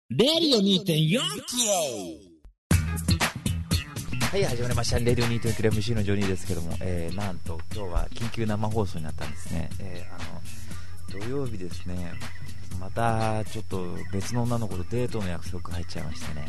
レディオ 2.4 キロ。 はい、始まりました。レディオ 2.4 キロ MC のジョニーですけども、なんと今日は緊急生放送になったんですね。土曜日ですね。またちょっと別の女の子とデートの約束入っちゃいましてね。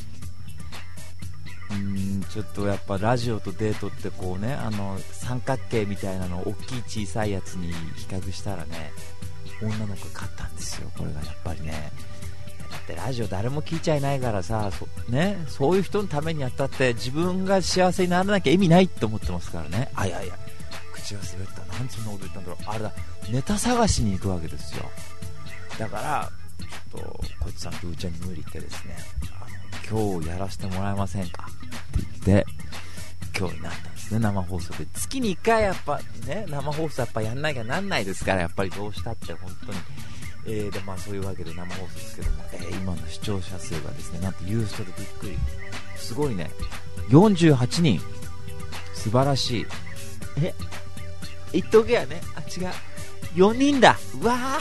ちょっとやっぱラジオとデートってこうね、三角形みたいなのを大きい小さいやつに比較したらね、女の子が勝ったんですよ。これがやっぱりね、だってラジオ誰も聞いちゃいないからさ、そういう人のためにやったって自分が幸せにならなきゃ意味ないって思ってますからね。いや口が滑った。なんでそんなこと言ったんだろう。あれだ、ネタ探しに行くわけですよ。だからちょっとこいつさんとうーちゃんに無理言ってですね、今日やらせてもらえませんかって言って今日になったんですね。生放送で月に1回やっぱね、生放送やっぱやんなきゃなんないですから、やっぱりどうしたって本当に。でそういうわけで生放送ですけども、今の視聴者数がですね、なんとユーストでびっくり、すごいね、48人、素晴らしい。言っとけやね、違う、4人だ、うわ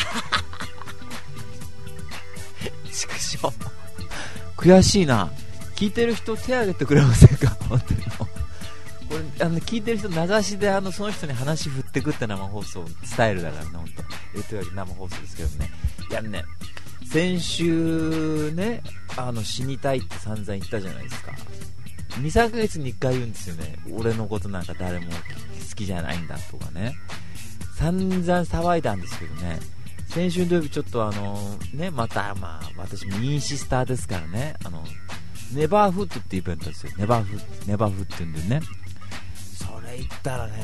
ーちくしょう、悔しいな。聞いてる人手挙げてくれませんか本当に。これ聞いてる人名指しでその人に話振ってくって生放送スタイルだからね、本当。というわけで生放送ですけどね。いやね、先週ね、死にたいって散々言ったじゃないですか。2、3ヶ月に1回言うんですよね。俺のことなんか誰も好きじゃないんだとかね。散々騒いだんですけどね。先週土曜日ちょっとまた私もインシスターですからね。ネバーフットっていうイベントですよ。ネバーフって言うんでね。それ言ったらね、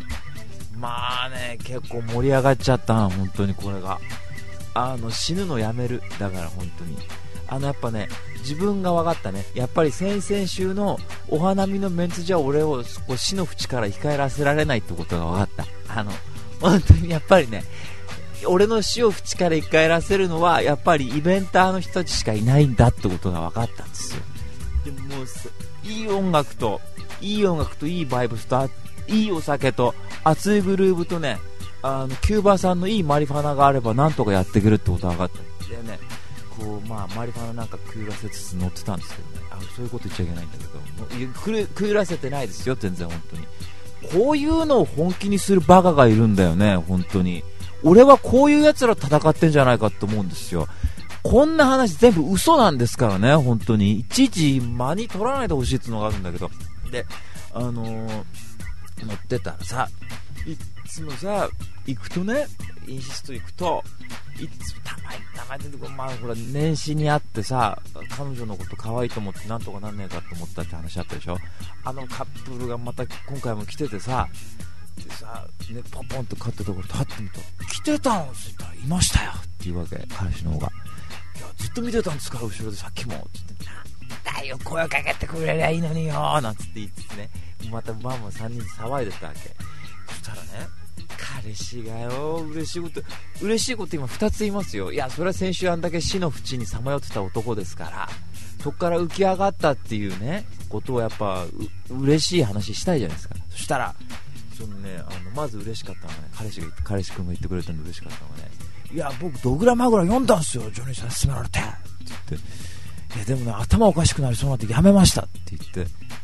結構盛り上がっちゃったな、本当にこれが。死ぬのやめる。だから本当に。やっぱね、自分が分かったね。やっぱり先々週のお花見のメンツじゃ俺を死の淵から控えらせられないってことが分かった。本当にやっぱりね、俺の死を淵から控えらせるのはやっぱりイベンターの人たちしかいないんだってことが分かったんですよ。でもういい音楽といいバイブスといいお酒と熱いグルーヴとね、キューバ産のいいマリファナがあればなんとかやってくるってことが分かったでね、こうマリファナなんかくゆらせつつ乗ってたんですけどね。そういうこと言っちゃいけないんだけど、くゆらせてないですよ、全然。本当にこういうのを本気にするバカがいるんだよね。本当に俺はこういう奴ら戦ってんじゃないかと思うんですよ。こんな話全部嘘なんですからね。本当にいちいち間に取らないでほしいっていうのがあるんだけど、で乗ってたらさ、いつもさ行くとね、インシスト行くといつもたまに出てくる。ほら年始に会ってさ、彼女のこと可愛いと思ってなんとかなんねえかと思ったって話あったでしょ。カップルがまた今回も来ててさ、でさ、ね、ポンポンと買ったところ立ってみたら、来てたんって言ったら、いましたよっていうわけ、彼氏の方が。いや、ずっと見てたんですから、後ろでさっきもって言って、なんだよ、声をかけてくれりゃいいのによなんつって言ってね、またママ3人で騒いでたわけ。そしたらね、彼氏がよ、嬉しいこと今2つ言いますよ。いや、それは先週あんだけ死の淵にさまよってた男ですから、そこから浮き上がったっていうね、ことをやっぱ嬉しい話したいじゃないですか。そしたらまず嬉しかったのがね、彼氏君が言ってくれたんで嬉しかったのがね、いや僕ドグラマグラ読んだんすよ、ジョニーさん勧められてって言って、いやでもね頭おかしくなりそうになってやめましたって言って、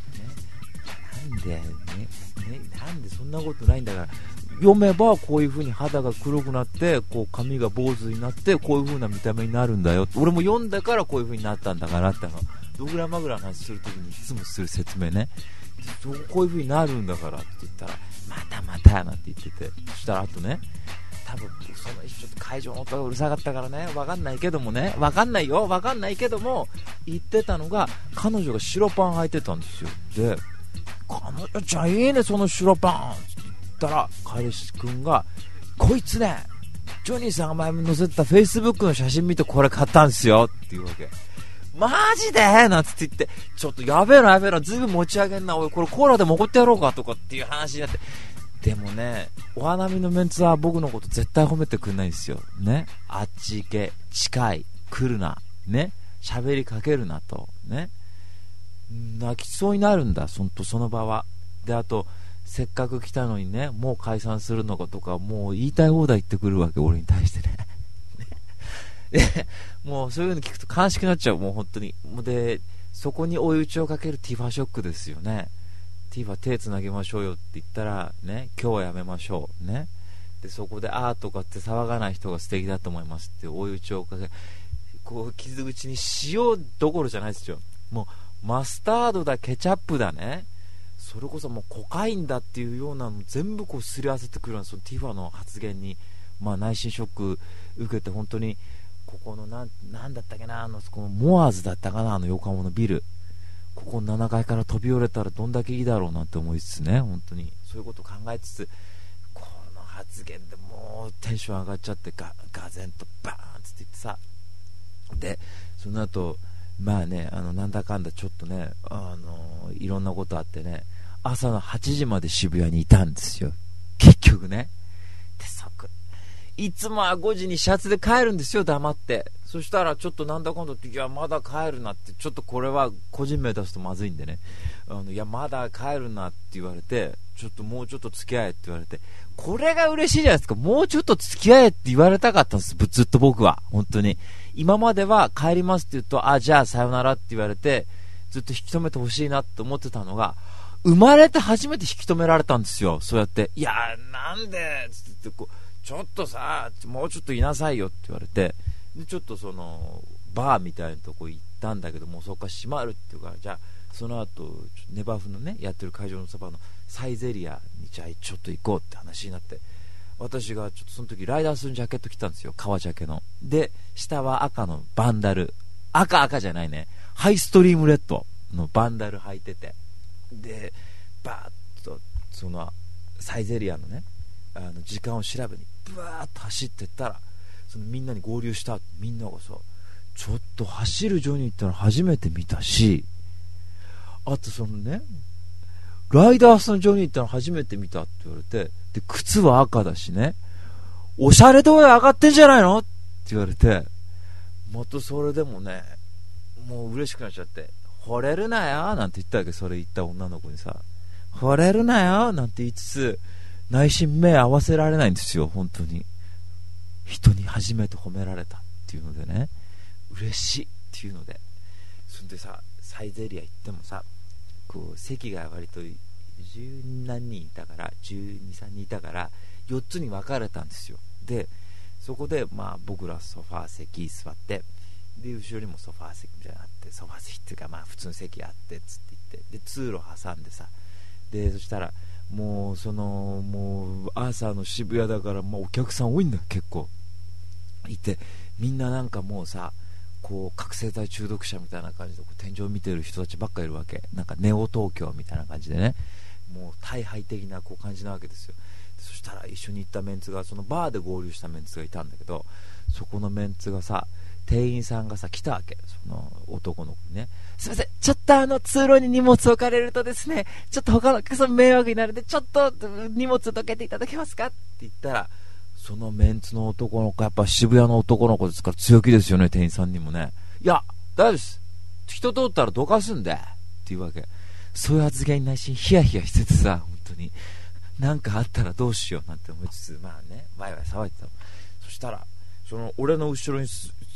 なんでそんなことないんだから、読めばこういう風に肌が黒くなってこう髪が坊主になってこういう風な見た目になるんだよ、俺も読んだからこういう風になったんだからって、ドグラマグラの話するときにいつもする説明ね、こういう風になるんだからって言ったら、またなんて言ってて、そしたらあとね、多分その日ちょっと会場の音がうるさかったからね、わかんないけども言ってたのが、彼女が白パン履いてたんですよ。で、彼女ちゃんいいねその白パンって言ったら、彼氏くんが、こいつね、ジョニーさんが前に載せてたフェイスブックの写真見てこれ買ったんですよっていうわけ。マジでなんつって言って、ちょっとやべえなずいぶん持ち上げんな、おいこれコーラでも怒ってやろうかとかっていう話になって、でもね、お花見のメンツは僕のこと絶対褒めてくんないんですよね。あっち行け、近い、来るなね、喋りかけるなとね、泣きそうになるんだ、その場は。で、あとせっかく来たのにね、もう解散するのかとか、もう言いたい放題言ってくるわけ、俺に対してねでもうそういうの聞くと悲しくなっちゃう、もう本当に。でそこに追い打ちをかけるティファショックですよね。ティファ手つなげましょうよって言ったらね、今日はやめましょうね。でそこでとかって騒がない人が素敵だと思いますって追い打ちをかけ、こう傷口に塩どころじゃないですよ。もうマスタードだ、ケチャップだね、それこそもうコカインだっていうようなの全部こうすり合わせてくるような、そのティファの発言に、内心ショック受けて、本当にここのなんだったっけな、そこのモアーズだったかな、横浜のビル、ここ7階から飛び降りたらどんだけいいだろうなって思いつつね、本当にそういうことを考えつつ、この発言でもうテンション上がっちゃって、ガゼンとバーンって言ってさ、でその後なんだかんだちょっとね、いろんなことあってね、朝の8時まで渋谷にいたんですよ、結局ね。でいつもは5時にシャツで帰るんですよ、黙って。そしたらちょっとなんだかんだって、いやまだ帰るなって、ちょっとこれは個人名出すとまずいんでね、いやまだ帰るなって言われて、ちょっともうちょっと付き合えって言われて、これが嬉しいじゃないですか。もうちょっと付き合えって言われたかったんです、ずっと僕は。本当に今までは帰りますって言うと、じゃあさよならって言われて、ずっと引き止めてほしいなって思ってたのが、生まれて初めて引き止められたんですよ、そうやって。いやなんでつってこう、ちょっとさ、もうちょっといなさいよって言われて、でちょっとそのバーみたいなとこ行ったんだけど、もうそこから閉まるっていうから、じゃあその後ネバフのねやってる会場のそばのサイゼリアにじゃあちょっと行こうって話になって、私がちょっとその時ライダースのジャケット着たんですよ、革ジャケの。で下は赤のバンダル、赤じゃないね、ハイストリームレッドのバンダル履いてて、でバーッとそのサイゼリアのね時間を調べにブワーッと走ってったら、そのみんなに合流したみんながさ、ちょっと走るジョニーっての初めて見たし、あとそのねライダースのジョニーっての初めて見たって言われて、で靴は赤だしね、おしゃれ度上がってんじゃないのって言われて、またそれでもねもう嬉しくなっちゃって、惚れるなよなんて言ったわけ。それ言った女の子にさ、惚れるなよなんて言いつつ、内心目合わせられないんですよ、本当に。人に初めて褒められたっていうのでね、嬉しいっていうので、そんでさ、サイゼリア行ってもさ、こう席が割と十何人いたから、12、3人いたから4つに分かれたんですよ。でそこで僕らソファー席座って、で後ろにもソファー席みたいなのあって、ソファー席っていうか普通の席あってっつって言って、で通路挟んでさ、でそしたらもう朝の渋谷だから、お客さん多いんだよ、結構いて、みんななんかもうさ、こう覚醒剤中毒者みたいな感じでこう天井見てる人たちばっかいるわけ。なんかネオ東京みたいな感じでね、もう大敗的なこう感じなわけですよ。でそしたら一緒に行ったメンツが、そのバーで合流したメンツがいたんだけど、そこのメンツがさ、店員さんがさ来たわけ、その男の子にね、すいません、ちょっと通路に荷物置かれるとですね、ちょっと他のお客さん迷惑になるんで、ちょっと荷物どけていただけますかって言ったら、そのメンツの男の子、やっぱ渋谷の男の子ですから強気ですよね、店員さんにもね。いや大丈夫です、人通ったらどかすんでっていうわけ。そういう発言に内心ヒヤヒヤしててさ、本当になんかあったらどうしようなんて思いつつ、ワイワイ騒いでたの。そしたらその俺の後ろの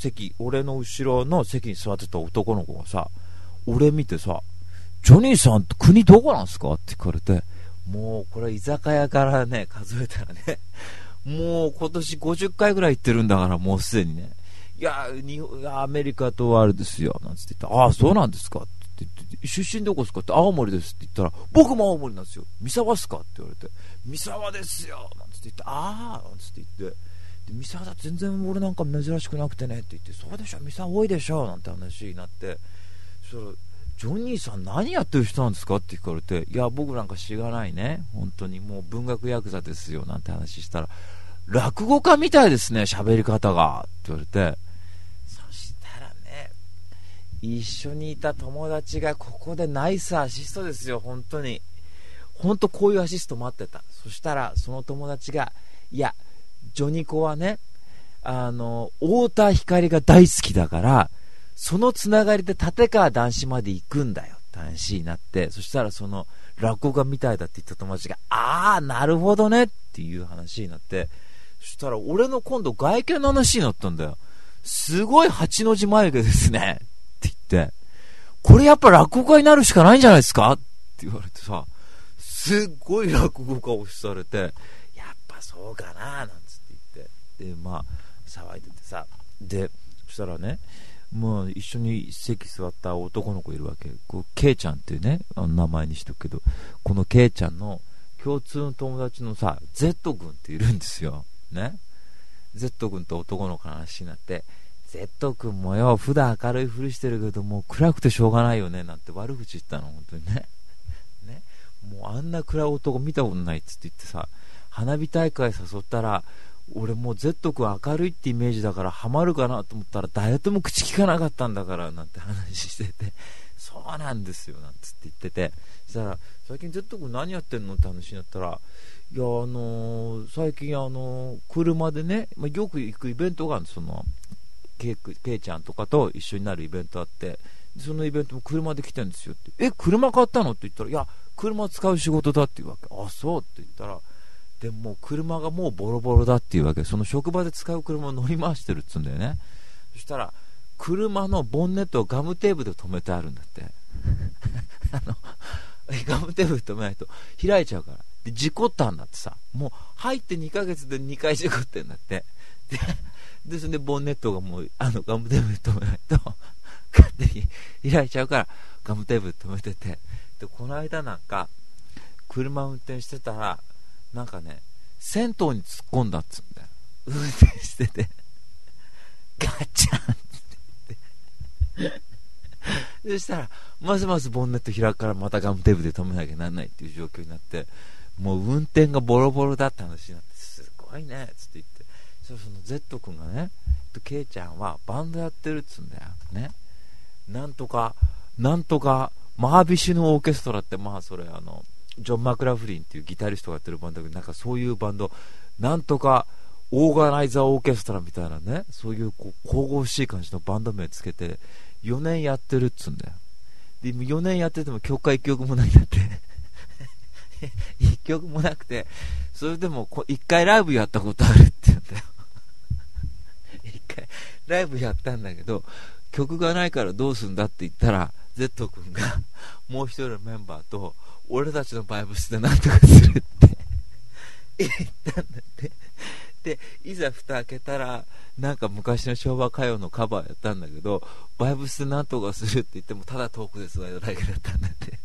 席に座ってた男の子がさ、俺見てさ、ジョニーさんって国どこなんすかって聞かれて、もうこれ居酒屋からね数えたらね、もう今年50回ぐらい行ってるんだから、もうすでにね、いやアメリカとあれですよなんつって言ったら、ああそうなんですかって言って、出身どこですかって、青森ですって言ったら、僕も青森なんですよ、三沢っすかって言われて、三沢ですよなんつって言って、ああなんつって言って、で三沢だ全然俺なんか珍しくなくてねって言って、そうでしょ三沢多いでしょなんて話になって、そしたらジョニーさん何やってる人なんですかって聞かれて、いや僕なんかしがないね、本当にもう文学ヤクザですよなんて話したら、落語家みたいですね喋り方がって言われて、そしたらね、一緒にいた友達がここでナイスアシストですよ、本当に本当こういうアシスト待ってた。そしたらその友達が、いやジョニコはね、太田光が大好きだから、そのつながりで立川談志まで行くんだよって話になって、そしたらその落語家みたいだって言った友達が、ああなるほどねっていう話になって、そしたら俺の今度外見の話になったんだよ。 すごい8の字眉毛ですねって言って、これやっぱ落語家になるしかないんじゃないですかって言われてさ、すっごい落語家を押しされて、やっぱそうかななんつって言って、でまあ騒いでてさ、でそしたらね、もう一緒に席座った男の子いるわけ。こうケイちゃんっていうね、名前にしとくけど、このケイちゃんの共通の友達のさ Z 君っているんですよね。 Z 君と男の子の話になって、 Z 君もよ普段明るいふりしてるけどもう暗くてしょうがないよねなんて悪口言ったの本当にね。ね、もうあんな暗い男見たことないっつって言ってさ、花火大会誘ったら、俺もう Z 君明るいってイメージだからハマるかなと思ったら誰とも口聞かなかったんだからなんて話してて、そうなんですよなんつって言ってて、そしたら最近 Z 君何やってんのって話になったら、いや最近車でね、よく行くイベントがあるんです。そのケイちゃんとかと一緒になるイベントあって、そのイベントも車で来てるんですよって、車買ったのって言ったら、いや車使う仕事だっていうわけ。あそうって言ったら、でも車がもうボロボロだっていうわけ。その職場で使う車を乗り回してるっつうんだよね。そしたら車のボンネットをガムテープで止めてあるんだってガムテープで止めないと開いちゃうから。で事故ったんだってさ、もう入って2ヶ月で2回事故ってんだって。でそれでボンネットがもうガムテープで止めないと勝手に開いちゃうからガムテープで止めてて、でこの間なんか車運転してたらなんかね銭湯に突っ込んだっつうんだよ。運転しててガチャンって言ってそしたらますますボンネット開くからまたガムテープで止めなきゃなんないっていう状況になって、もう運転がボロボロだって話になって、すごいねっつって言って、その Z 君がね、ケイちゃんはバンドやってるっつうんだよね。なんとかマービシュのオーケストラって、まあそれジョン・マクラフリンっていうギタリストがやってるバンドだけど、なんかそういうバンド、なんとかオーガナイザーオーケストラみたいなね、そういうこう神々しい感じのバンド名つけて4年やってるっつうんだよ。で4年やってても曲が1曲もないんだって1曲もなくて、それでも1回ライブやったことあるって言うんだよ1回ライブやったんだけど曲がないからどうすんだって言ったら、 Z 君がもう一人のメンバーと俺たちのバイブスでなんとかするって言ったんだって。でいざ蓋開けたらなんか昔の昭和歌謡のカバーやったんだけど、バイブスでなんとかするって言ってもただ遠くで座るだけだったんだって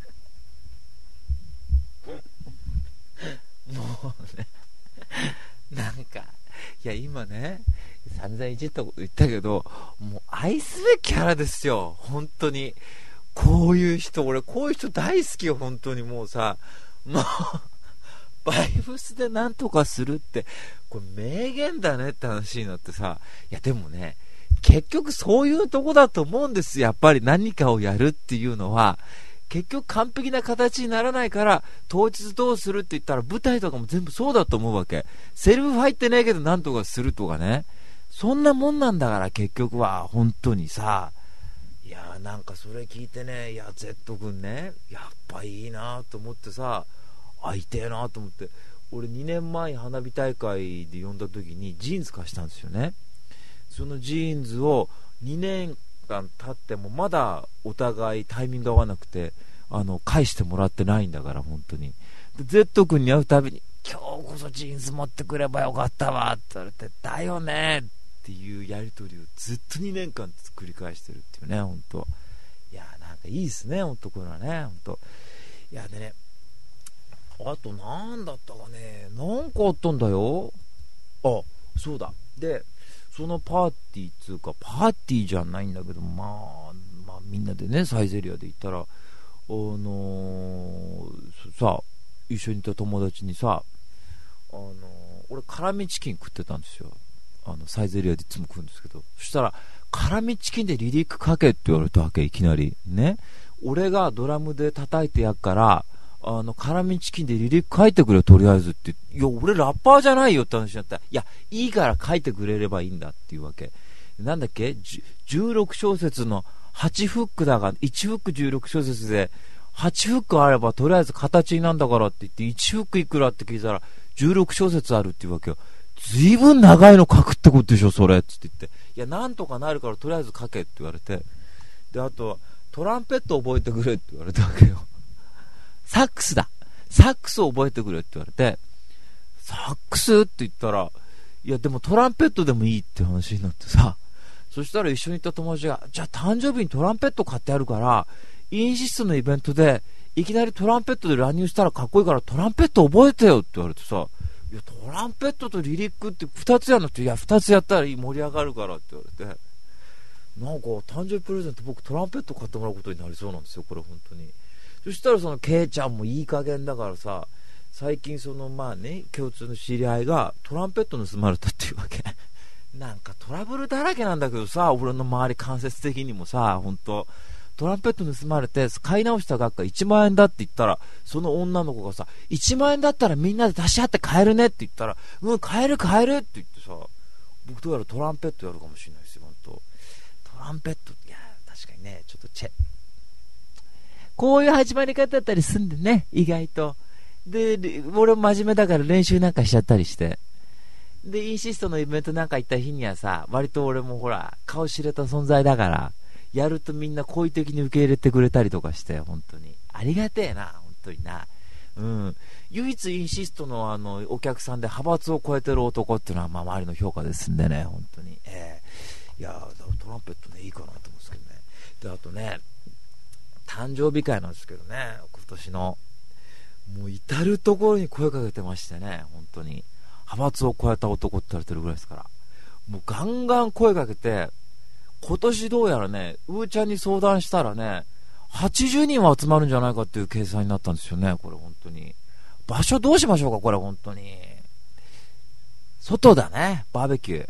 もうねなんかいや今ね散々いじったこと言ったけど、もう愛すべきキャラですよ本当に。こういう人、俺こういう人大好きよ本当に。もうさ、もうバイブスでなんとかするってこれ名言だねって話になってさ、いやでもね結局そういうとこだと思うんです。やっぱり何かをやるっていうのは結局完璧な形にならないから、当日どうするって言ったら舞台とかも全部そうだと思うわけ。セリフ入ってないけどなんとかするとかね、そんなもんなんだから結局は本当にさ。いやなんかそれ聞いてね、いや Z 君ねやっぱいいなと思ってさ、会いてえなと思って。俺2年前花火大会で呼んだ時にジーンズ貸したんですよね。そのジーンズを2年間経ってもまだお互いタイミング合わなくて返してもらってないんだから本当に。で Z 君に会うたびに今日こそジーンズ持ってくればよかったわって言われて、だよねっていうやり取りをずっと2年間繰り返してるっていうね本当。いやなんかいいですね本当これはね本当。いやでね、あとなんだったかね、なんかあったんだよ。あそうだ、でそのパーティーっつうかパーティーじゃないんだけど、まあみんなでねサイゼリアで行ったらさ一緒にいた友達にさ俺辛味チキン食ってたんですよ。サイゼリアでいつも食うんですけど、そしたら辛味チキンでリリックかけって言われたわけ。いきなりね、俺がドラムで叩いてやっから辛味チキンでリリック書いてくれとりあえずって。いや俺ラッパーじゃないよって話になったら、いやいいから書いてくれればいいんだっていうわけ。なんだっけ16小節の8フックだが1フック16小節で8フックあればとりあえず形になんだからって言って1フックいくらって聞いたら16小節あるっていうわけよ。ずいぶん長いの書くってことでしょそれって言って、 いやなんとかなるからとりあえず書けって言われて、であとトランペット覚えてくれって言われたわけよ。サックスだ、サックスを覚えてくれって言われて、サックスって言ったら、いやでもトランペットでもいいって話になってさ、そしたら一緒に行った友達が、じゃあ誕生日にトランペット買ってあるからインシストのイベントでいきなりトランペットで乱入したらかっこいいからトランペット覚えてよって言われてさ、いやトランペットとリリックって2つやんのって、いや2つやったら盛り上がるからって言われて、なんか誕生日プレゼント僕トランペット買ってもらうことになりそうなんですよこれ本当に。そしたらそのケイちゃんもいい加減だからさ、最近そのまあね共通の知り合いがトランペット盗まれたっていうわけなんかトラブルだらけなんだけどさ、俺の周り間接的にもさ、本当トランペット盗まれて買い直した額が1万円だって言ったら、その女の子がさ、1万円だったらみんなで出し合って買えるねって言ったら、うん買える買えるって言ってさ、僕どうやらトランペットやるかもしれないですよ本当。トランペット、いや確かにね、ちょっとこういう始まり方だったりすんでね、意外と。で俺も真面目だから練習なんかしちゃったりして、でインシストのイベントなんか行った日にはさ、割と俺もほら顔知れた存在だから、やるとみんな好意的に受け入れてくれたりとかして、本当にありがてえな本当にな。唯一インシストのお客さんで派閥を超えてる男っていうのは、まあ、周りの評価ですんでね本当に、いやトランペットねいいかなと思うんですけどね。であとね誕生日会なんですけどね、今年のもう至る所に声かけてましてね、本当に派閥を超えた男って言われてるぐらいですから、もうガンガン声かけて、今年どうやらねうーちゃんに相談したらね80人は集まるんじゃないかっていう計算になったんですよね。これ本当に場所どうしましょうかこれ本当に。外だね、バーベキュー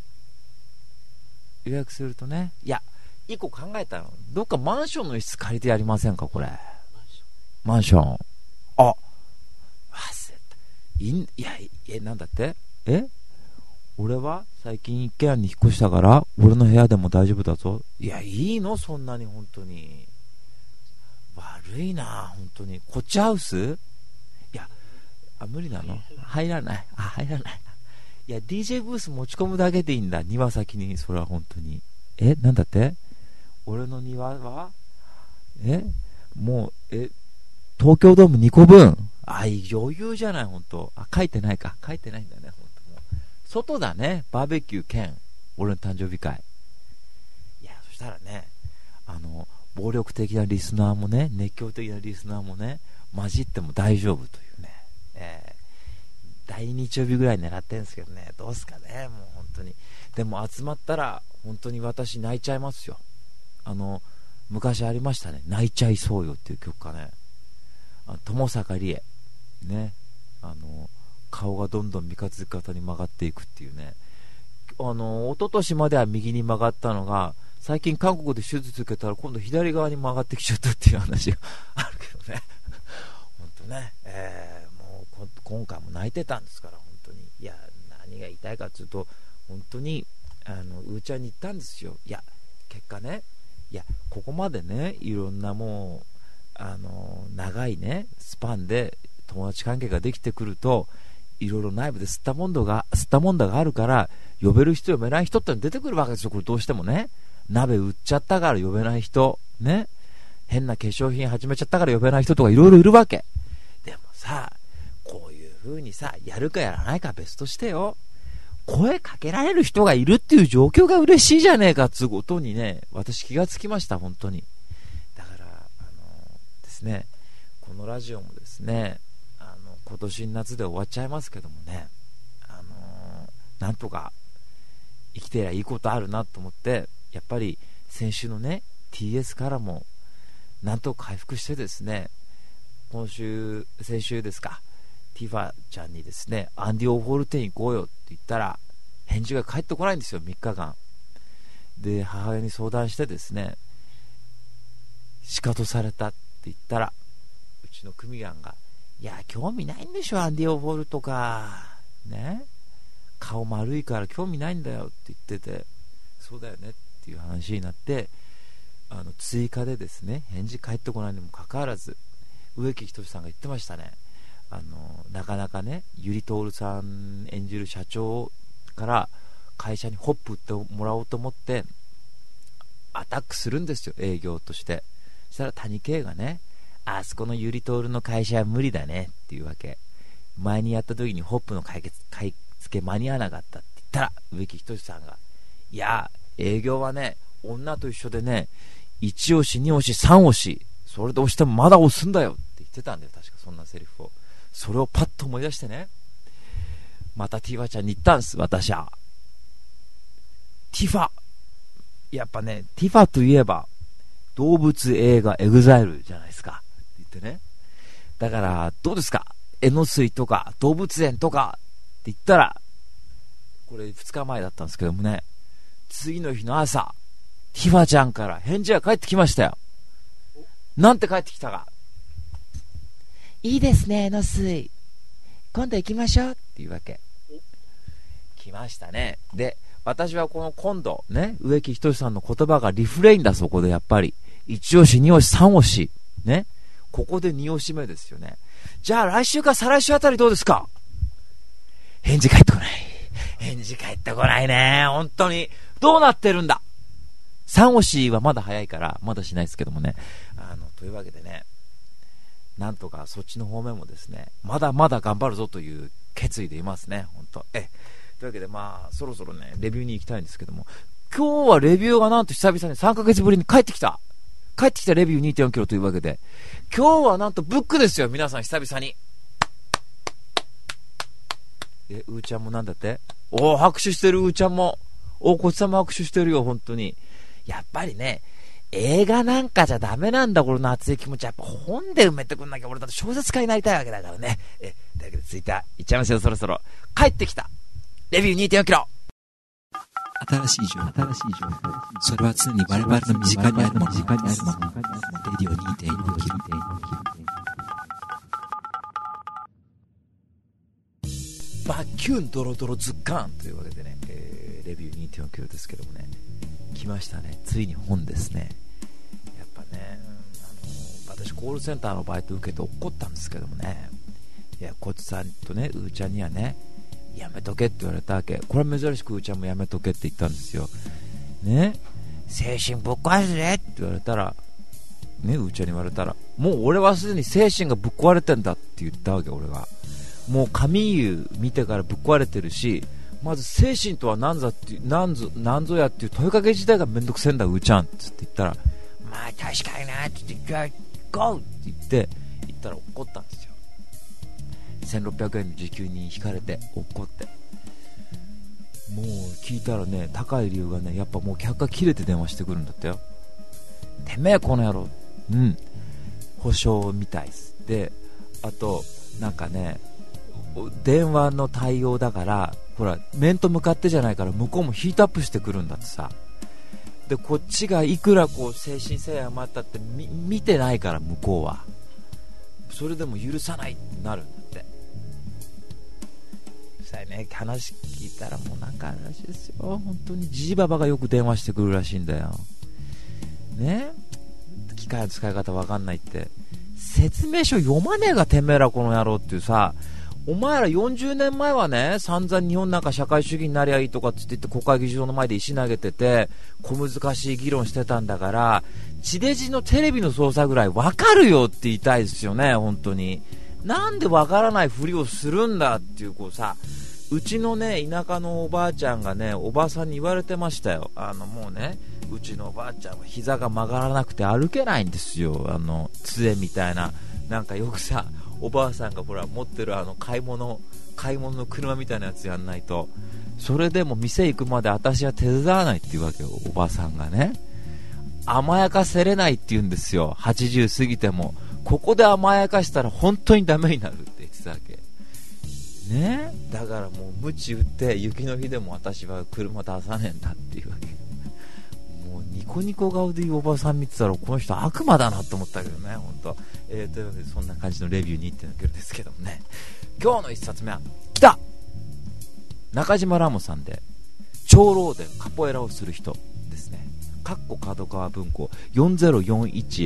予約するとね。いや一個考えたの、どっかマンションの一室借りてやりませんかこれ。マンション、あ忘れた。いやなんだって、俺は最近一軒家に引っ越したから俺の部屋でも大丈夫だぞ。いやいいのそんなに本当に。悪いな本当に。こっちハウス、いや無理なの、入らない、入らない。いや DJ ブース持ち込むだけでいいんだ、庭先に。それは本当になんだって、俺の庭はもう東京ドーム2個分、余裕じゃない本当。書いてないか、書いてないんだね本当。もう外だね、バーベキュー兼俺の誕生日会。いやそしたらね暴力的なリスナーもね、熱狂的なリスナーもね混じっても大丈夫というね、第2日曜日ぐらい狙ってるんですけどね、どうすかねもう本当に。でも集まったら本当に私泣いちゃいますよ。昔ありましたね、泣いちゃいそうよっていう曲かね、友坂理恵ね、顔がどんどん三日月型に曲がっていくっていうね、一昨年までは右に曲がったのが最近韓国で手術受けたら今度左側に曲がってきちゃったっていう話があるけどね本当ね、もう今回も泣いてたんですから本当に。いや何が言いたいかというと、本当にうーちゃんに言ったんですよ。いや結果ね、いやここまでねいろんなもう長いねスパンで友達関係ができてくると、いろいろ内部で吸ったもんだがあるから、呼べる人呼べない人って出てくるわけですよ。これどうしてもね、鍋売っちゃったから呼べない人ね、変な化粧品始めちゃったから呼べない人とかいろいろいるわけ。でもさ、こういう風にさやるかやらないか別としてよ、声かけられる人がいるっていう状況が嬉しいじゃねえかっつうことにね、私気がつきました本当に。だからですね、このラジオもですね今年夏で終わっちゃいますけどもね、なんとか生きてりゃいいことあるなと思って、やっぱり先週のね TS からもなんとか回復してですね、先週ですか、ティファちゃんにですねアンディ・オーホール店行こうよって言ったら返事が返ってこないんですよ、3日間で。母親に相談してですね、シカトされたって言ったら、うちのクミガンが、いや興味ないんでしょアンディ・オーホールとかね、顔丸いから興味ないんだよって言ってて、そうだよねっていう話になって、追加でですね返事返ってこないにもかかわらず、植木仁さんが言ってましたね、なかなかねゆりとおるさん演じる社長から会社にホップ売ってもらおうと思ってアタックするんですよ、営業として。そしたら谷圭がね、あそこのゆりとおるの会社は無理だねっていうわけ。前にやった時にホップの買い付け間に合わなかったって言ったら、植木仁さんが、いや営業はね、女と一緒でね、1押し2押し3押し、それで押してもまだ押すんだよって言ってたんだよ、確かそんなセリフを。それをパッと思い出してね、またティファちゃんに言ったんです、私は。ティファ、やっぱね、ティファといえば動物映画エグザイルじゃないですかって言ってね。だからどうですか、江ノ水とか動物園とかって言ったら、これ2日前だったんですけどもね、次の日の朝、ティファちゃんから返事が返ってきましたよ。なんて返ってきたか。いいですね、江ノ水、今度行きましょうっていうわけ。来ましたね。で、私はこの今度ね、植木仁さんの言葉がリフレインだ、そこでやっぱり1押し2押し3押しね、ここで2押し目ですよね。じゃあ来週か再来週あたりどうですか。返事返ってこない、返事返ってこないね、本当にどうなってるんだ。3押しはまだ早いからまだしないですけどもね、というわけでね、なんとかそっちの方面もですね、まだまだ頑張るぞという決意でいますね、本当。というわけで、まあそろそろねレビューに行きたいんですけども、今日はレビューがなんと久々に3ヶ月ぶりに帰ってきたレビュー 2.4 キロというわけで、今日はなんとブックですよ、皆さん久々に。うーちゃんもなんだって、拍手してる、うーちゃんも、こっちさんも拍手してるよ、本当に。やっぱりね、映画なんかじゃダメなんだ、この熱い気持ち。やっぱ本で埋めてくんなきゃ、俺だって小説家になりたいわけだからね。というわけで続いてはいっちゃいますよ、そろそろ帰ってきたレビュー 2.4 キロ。 新しい情報、それは常に我々の身近にあるもの、レディオ 2.4 キロ。 バキュンドロドロズッカンというわけでね、レビュー 2.4 キロですけどもね、来ましたね、ついに本ですね。やっぱね、私コールセンターのバイト受けて怒ったんですけどもね、いやこっちさんとね、うーちゃんにはね、やめとけって言われたわけ。これは珍しくうーちゃんもやめとけって言ったんですよね。精神ぶっ壊すねって言われたらね、うーちゃんに言われたら、もう俺はすでに精神がぶっ壊れてんだって言ったわけ。俺がもう神優見てからぶっ壊れてるし、まず精神とは何ぞやっていう問いかけ自体がめんどくせえんだうーちゃんっつって言ったら、まあ確かになって言って、じゃあ行こうって言ったら怒ったんですよ。1600円の時給に引かれて怒って、もう聞いたらね、高い理由がね、やっぱもう客が切れて電話してくるんだったよ。てめえこの野郎、保証みたいです。で、あとなんかね、電話の対応だから、ほら面と向かってじゃないから向こうもヒートアップしてくるんだってさ。でこっちがいくらこう誠心誠意余ったって見てないから、向こうはそれでも許さないってなるんだって。さあね、話聞いたらもうなんかあるらしいですよ、本当にじじばばがよく電話してくるらしいんだよね。機械の使い方わかんないって、説明書読まねえがてめえらこの野郎っていうさ。お前ら40年前はね、散々日本なんか社会主義になりゃいいとかって言って国会議事堂の前で石投げてて小難しい議論してたんだから、地デジのテレビの操作ぐらい分かるよって言いたいですよね、本当に。なんで分からないふりをするんだっていう、こうさ、うちのね田舎のおばあちゃんがね、おばさんに言われてましたよ。もうね、うちのおばあちゃんは膝が曲がらなくて歩けないんですよ。杖みたいな、なんかよくさ、おばあさんがほら持ってる買い物の車みたいなやつやんないと、それでも店行くまで私は手伝わないっていうわけよ、おばさんがね。甘やかせれないって言うんですよ、80過ぎても。ここで甘やかしたら本当にダメになるって言ってたわけね。だからもう鞭打って、雪の日でも私は車出さねえんだっていうわけ。もうニコニコ顔でいうおばさん見てたら、この人悪魔だなと思ったけどね、本当。というわけでそんな感じのレビューに1.4キロですけどもね、今日の1冊目は来た、中島ラモさんで長老伝カポエラをする人ですね。角川文庫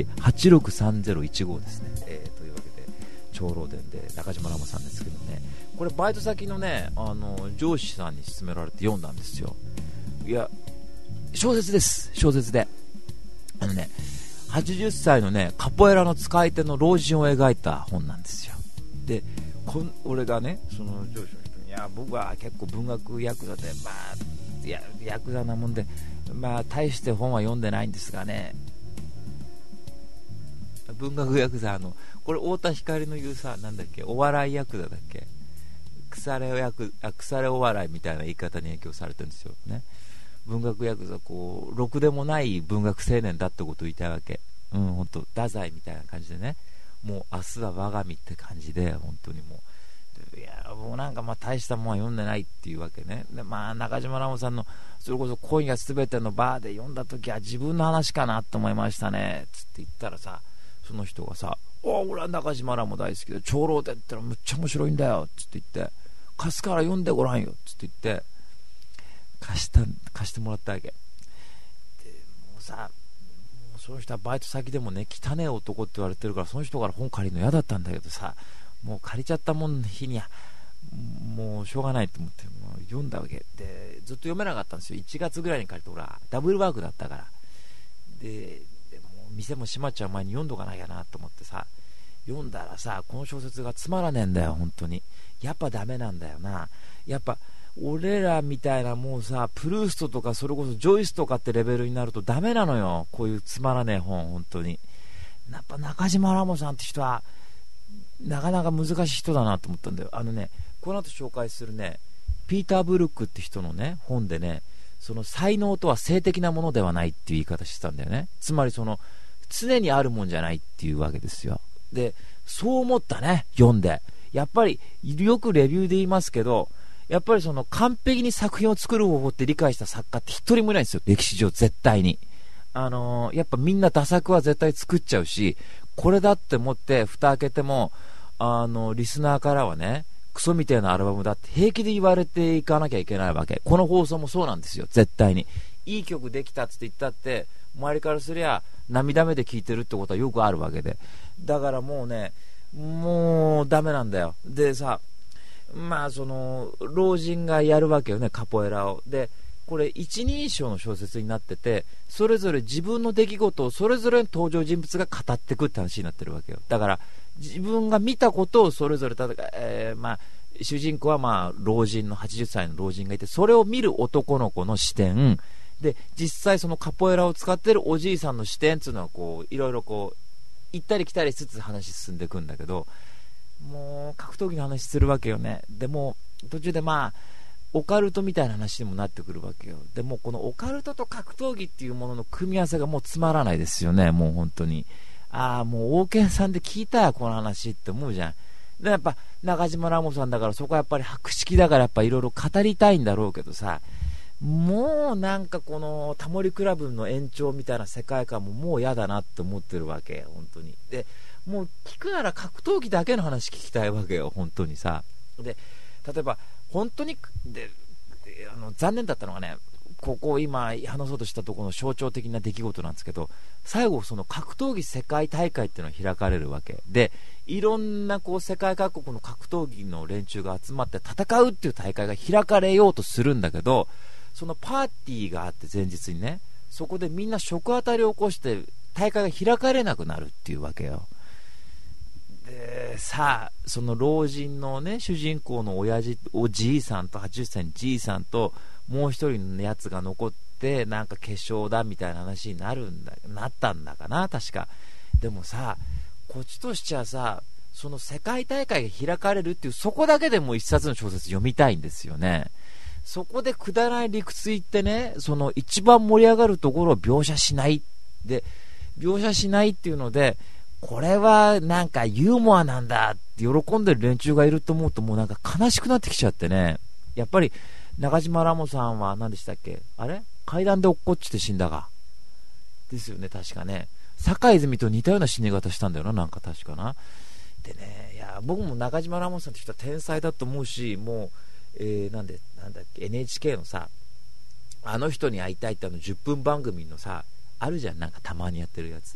4041-863015 ですね。というわけで長老伝で中島ラモさんですけどね、 これバイト先のね上司さんに勧められて読んだんですよ。いや小説です、小説で80歳のねカポエラの使い手の老人を描いた本なんですよ。で俺がねその上司の人に、いや僕は結構文学ヤクザでいやヤクザなもんで大して本は読んでないんですがね、文学ヤクザこれ太田光の言うさ、なんだっけ、お笑いヤクザだっけ、腐れお笑いみたいな言い方に影響されてるんですよね。文学ヤクザろくでもない文学青年だってことを言いたいわけ。本当太宰みたいな感じでね、もう明日は我が身って感じで、本当にもうなんか大したもんは読んでないっていうわけね。で中島ラモさんのそれこそ恋がすべてのバーで読んだ時は自分の話かなと思いましたねつって言ったらさ、その人がさ、俺は中島ラモ大好きで長老伝ってのはむっちゃ面白いんだよつって言って、貸すから読んでごらんよつって言って貸してもらったわけで、もうさ、その人はバイト先でもね汚ねえ男って言われてるから、その人から本借りるの嫌だったんだけどさ、もう借りちゃったもんの日にはもうしょうがないと思ってもう読んだわけで、ずっと読めなかったんですよ。1月ぐらいに借りて、ほらダブルワークだったから、でもう店も閉まっちゃう前に読んどかなきゃなと思ってさ、読んだらさ、この小説がつまらねえんだよ本当に。やっぱダメなんだよな。やっぱ俺らみたいなもうさ、プルーストとかそれこそジョイスとかってレベルになるとダメなのよ、こういうつまらねえ本。本当にやっぱ中島ラモさんって人はなかなか難しい人だなと思ったんだよ。この後紹介するねピーター・ブルックって人のね本でね、その才能とは性的なものではないっていう言い方してたんだよね。つまりその常にあるもんじゃないっていうわけですよ。でそう思ったね、読んで。やっぱりよくレビューで言いますけど、やっぱりその完璧に作品を作る方法って理解した作家って一人もいないんですよ、歴史上絶対に。やっぱみんなダ作は絶対作っちゃうし、これだって思って蓋開けてもリスナーからはねクソみたいなアルバムだって平気で言われていかなきゃいけないわけ。この放送もそうなんですよ、絶対に。いい曲できたって言ったって周りからすりゃ涙目で聴いてるってことはよくあるわけで、だからもうね、もうダメなんだよ。でさ、その老人がやるわけよね、カポエラを。でこれ一人称の小説になってて、それぞれ自分の出来事をそれぞれの登場人物が語ってくって話になってるわけよ。だから自分が見たことをそれぞれ主人公は老人の80歳の老人がいて、それを見る男の子の視点で、実際そのカポエラを使ってるおじいさんの視点っていうのはいろいろ行ったり来たりしつつ話進んでいくんだけど、もう格闘技の話するわけよね。でも途中でオカルトみたいな話にもなってくるわけよ。でもこのオカルトと格闘技っていうものの組み合わせがもうつまらないですよね。もう本当にもう王権さんで聞いたよこの話って思うじゃん。でやっぱ中島ラモさんだから、そこはやっぱり博識だからやっぱいろいろ語りたいんだろうけどさ、もうなんかこのタモリクラブの延長みたいな世界観ももう嫌だなって思ってるわけ本当に。でもう聞くなら格闘技だけの話聞きたいわけよ本当にさ。で例えば本当に残念だったのがね、ここ今話そうとしたところの象徴的な出来事なんですけど、最後その格闘技世界大会っていうのが開かれるわけで、いろんな世界各国の格闘技の連中が集まって戦うっていう大会が開かれようとするんだけど、そのパーティーがあって前日にね、そこでみんな食当たりを起こして大会が開かれなくなるっていうわけよ。でさあ、その老人のね主人公のおじいさんと80歳のじいさんともう一人のやつが残って、なんか決勝だみたいな話になったんだかな確か。でもさ、こっちとしちゃさ、その世界大会が開かれるっていうそこだけでも一冊の小説読みたいんですよね。そこでくだらない理屈言ってね、その一番盛り上がるところを描写しないっていうので、これはなんかユーモアなんだって喜んでる連中がいると思うと、もうなんか悲しくなってきちゃってね。やっぱり中島ラモさんは何でしたっけ、あれ階段で落っこちて死んだがですよね確かね。坂井泉と似たような死に方したんだよな、なんか確かな。でね、いや僕も中島ラモさんって人は天才だと思うし、もう、なんだっけ NHK のさ、あの人に会いたいって10分番組のさあるじゃん、なんかたまにやってるやつ。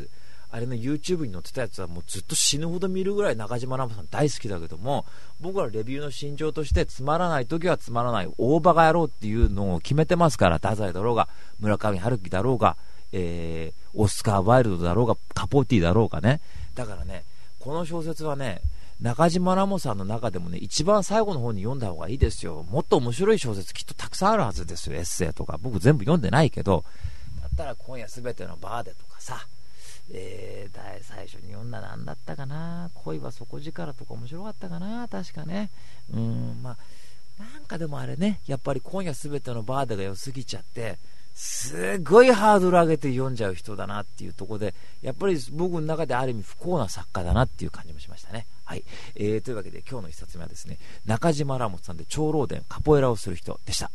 あれの YouTube に載ってたやつはもうずっと死ぬほど見るぐらい中島ラモさん大好きだけども、僕はレビューの心情としてつまらない時はつまらない、大バカ野郎っていうのを決めてますから、太宰だろうが村上春樹だろうが、オスカー・ワイルドだろうがカポティだろうがね。だからね、この小説はね、中島ラモさんの中でもね、一番最後の方に読んだ方がいいですよ。もっと面白い小説きっとたくさんあるはずですよ。エッセイとか僕全部読んでないけど、だったら今夜すべてのバーでとかさ、最初に読んだなんだったかな、恋は底力とか面白かったかな、確かね。まあなんかでもあれね、やっぱり今夜すべてのバーでが良すぎちゃって、すごいハードル上げて読んじゃう人だなっていうところで、やっぱり僕の中である意味不幸な作家だなっていう感じもしましたね。はい、というわけで今日の一冊目はですね、中島ラモスさんで長老伝カポエラをする人でした。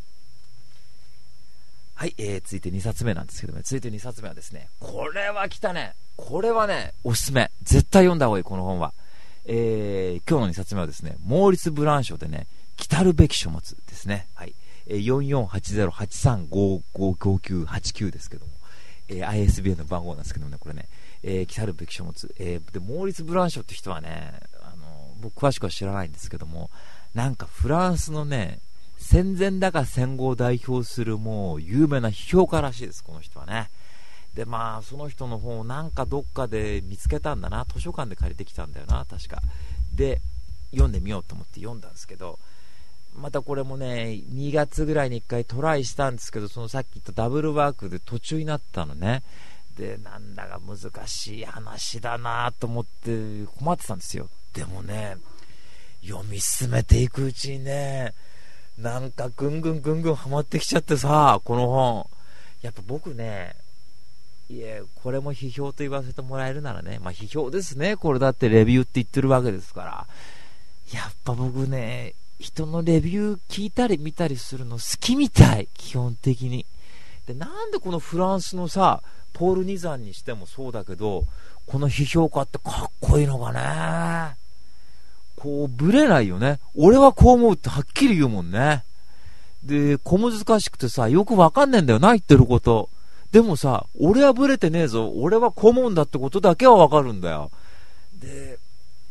はい、続いて2冊目なんですけども、続いて2冊目はですね、これは来たね、これはねおすすめ、絶対読んだ方がいいこの本は。今日の2冊目はですね、モーリス・ブランショでね、来るべき書物ですね。はい、448083555989ですけども、ISBN の番号なんですけどもね、これね、来るべき書物、でモーリス・ブランショって人はね、僕詳しくは知らないんですけども、なんかフランスのね、戦前だか戦後を代表するもう有名な批評家らしいです、この人はね。でまあその人の本をなんかどっかで見つけたんだな、図書館で借りてきたんだよな確かで、読んでみようと思って読んだんですけど、またこれもね2月ぐらいに1回トライしたんですけど、そのさっき言ったダブルワークで途中になったのね。でなんだか難しい話だなと思って困ってたんですよ。でもね読み進めていくうちにね、なんかぐんぐんハマってきちゃってさ、この本やっぱ僕ね、いやこれも批評と言わせてもらえるならね、まあ批評ですね、これだってレビューって言ってるわけですから、やっぱ僕ね人のレビュー聞いたり見たりするの好きみたい、基本的に。でなんでこのフランスのさポール・ニザンにしてもそうだけど、この批評家ってかっこいいのがね、こうブレないよね。俺はこう思うってはっきり言うもんね。で小難しくてさよくわかんねえんだよな言ってること。でもさ俺はブレてねえぞ、俺はこう思うんだってことだけはわかるんだよ。で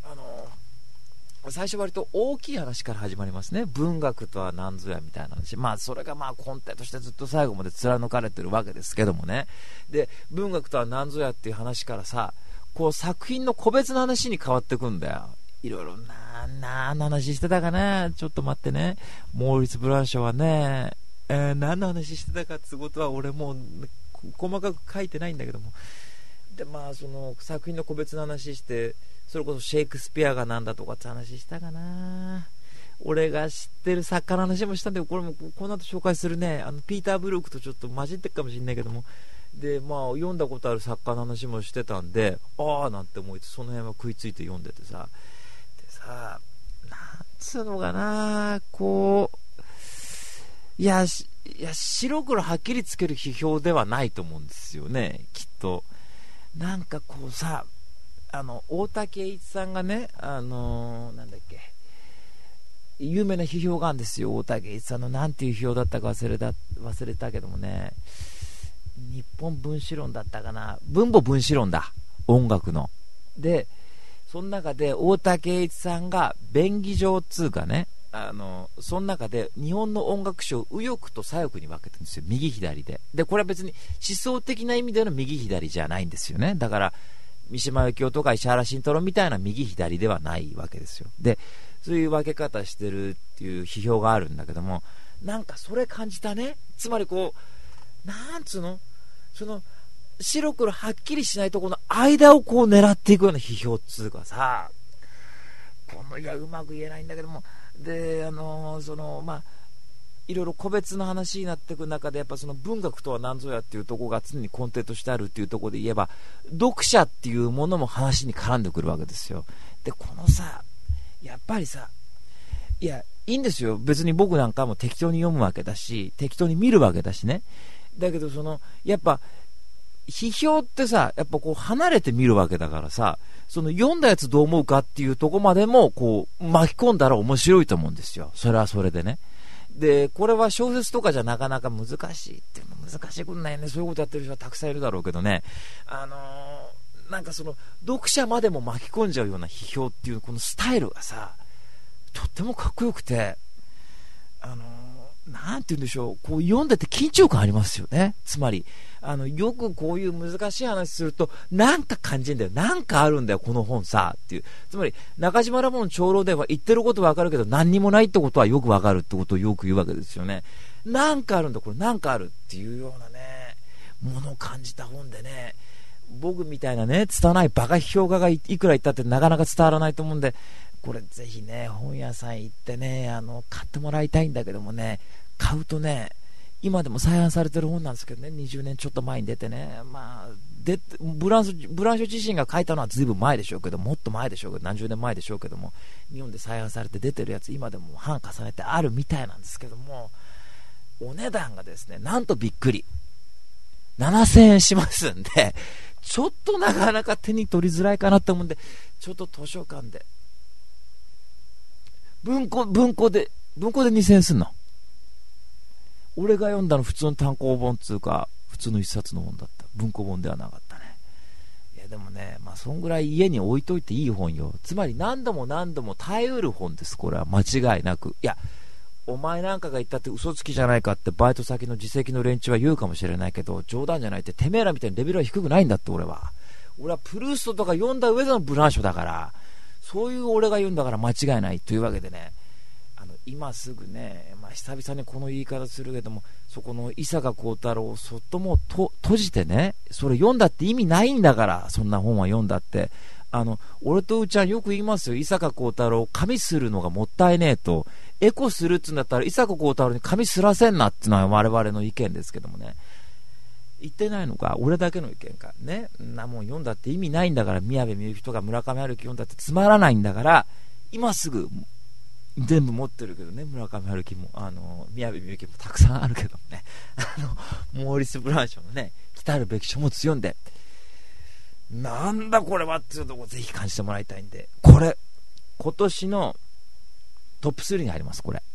最初割と大きい話から始まりますね。文学とは何ぞやみたいな話、まあそれがまあ根底としてずっと最後まで貫かれてるわけですけどもね。で文学とは何ぞやっていう話からさ、こう作品の個別の話に変わってくんだよ。いろいろ何の話してたかな、ちょっと待ってね。モーリス・ブランショはね、何の話してたかってことは俺もう細かく書いてないんだけども、でまあその作品の個別の話して、それこそシェイクスピアがなんだとかって話したかな。俺が知ってる作家の話もしたんだけど、これもこの後紹介するね、ピーター・ブルークとちょっと混じってるかもしれないけども、でまあ読んだことある作家の話もしてたんで、ああなんて思いてその辺は食いついて読んでてさ、でさ、なんつうのかな、こういや白黒はっきりつける批評ではないと思うんですよね、きっと。なんかこうさ、大竹栄一さんがね、なんだっけ、有名な批評があるんですよ。大竹栄一さんのなんていう批評だったか忘れたけどもね、日本分子論だったかな、文法分子論だ、音楽の。でその中で大竹栄一さんが便宜上つうかね、その中で日本の音楽史を右翼と左翼に分けてるんですよ、右左で。でこれは別に思想的な意味での右左じゃないんですよね。だから三島由紀夫とか石原慎太郎みたいな右左ではないわけですよ。でそういう分け方してるっていう批評があるんだけども、なんかそれ感じたね。つまりこうなんつうの、その白黒はっきりしないところの間をこう狙っていくような批評っつうかさ、このいやうまく言えないんだけども、でそのまあいろいろ個別の話になっていく中で、やっぱその文学とは何ぞやっていうところが常に根底としてあるっていうところで言えば、読者っていうものも話に絡んでくるわけですよ。でこのさ、やっぱりさ、いやいいんですよ、別に僕なんかも適当に読むわけだし適当に見るわけだしね。だけどそのやっぱ批評ってさ、やっぱこう離れて見るわけだからさ、その読んだやつどう思うかっていうところまでもこう巻き込んだら面白いと思うんですよ。それはそれでね。でこれは小説とかじゃなかなか難しいっていうの、難しいことないね、そういうことやってる人はたくさんいるだろうけどね、 なんかその読者までも巻き込んじゃうような批評っていうこのスタイルがさ、とってもかっこよくて、なんて言うんでしょう、こう読んでて緊張感ありますよね。つまりよくこういう難しい話するとなんか感じるんだよ、なんかあるんだよこの本さっていう。つまり中島ラボの長老では言ってることわかるけど何にもないってことはよくわかるってことをよく言うわけですよね。なんかあるんだ、これなんかあるっていうようなねものを感じた本でね、僕みたいなね拙いバカ批評家がいくら言ったってなかなか伝わらないと思うんで、これぜひね本屋さん行ってね買ってもらいたいんだけどもね、買うとね今でも再販されてる本なんですけどね、20年ちょっと前に出てね、まあブランショ自身が書いたのはずいぶん前でしょうけど、もっと前でしょうけど、何十年前でしょうけども、日本で再販されて出てるやつ今でも版重ねてあるみたいなんですけども、お値段がですねなんとびっくり7000円しますんで、ちょっとなかなか手に取りづらいかなと思うんで、ちょっと図書館で文庫で2000円すんの。俺が読んだの普通の単行本っつうか普通の一冊の本だった。文庫本ではなかったね。いやでもね、まあそんぐらい家に置いといていい本よ。つまり何度も耐えうる本です。これは間違いなく。いやお前なんかが言ったって嘘つきじゃないかってバイト先の自責の連中は言うかもしれないけど、冗談じゃないって、てめえらみたいにレベルは低くないんだって。俺はプルーストとか読んだ上でのブランショだから、そういう俺が言うんだから間違いないというわけでね、今すぐね、まあ、久々にこの言い方するけども、そこの伊坂幸太郎をそっともう閉じてね、それ読んだって意味ないんだから、そんな本は読んだって。俺とうちゃんよく言いますよ。伊坂幸太郎紙するのがもったいねえと。エコするっつうんだったら伊坂幸太郎に紙すらせんなっていうのは我々の意見ですけどもね。言ってないのか、俺だけの意見かね。なもん読んだって意味ないんだから、宮部みゆきとか村上春樹読んだってつまらないんだから、今すぐ全部持ってるけどね、村上春樹も宮部みゆきもたくさんあるけどもね、モーリス・ブランショのね来たるべき書物読んで、なんだこれはっていうとこぜひ感じてもらいたいんで、これ今年のトップ3に入ります。これ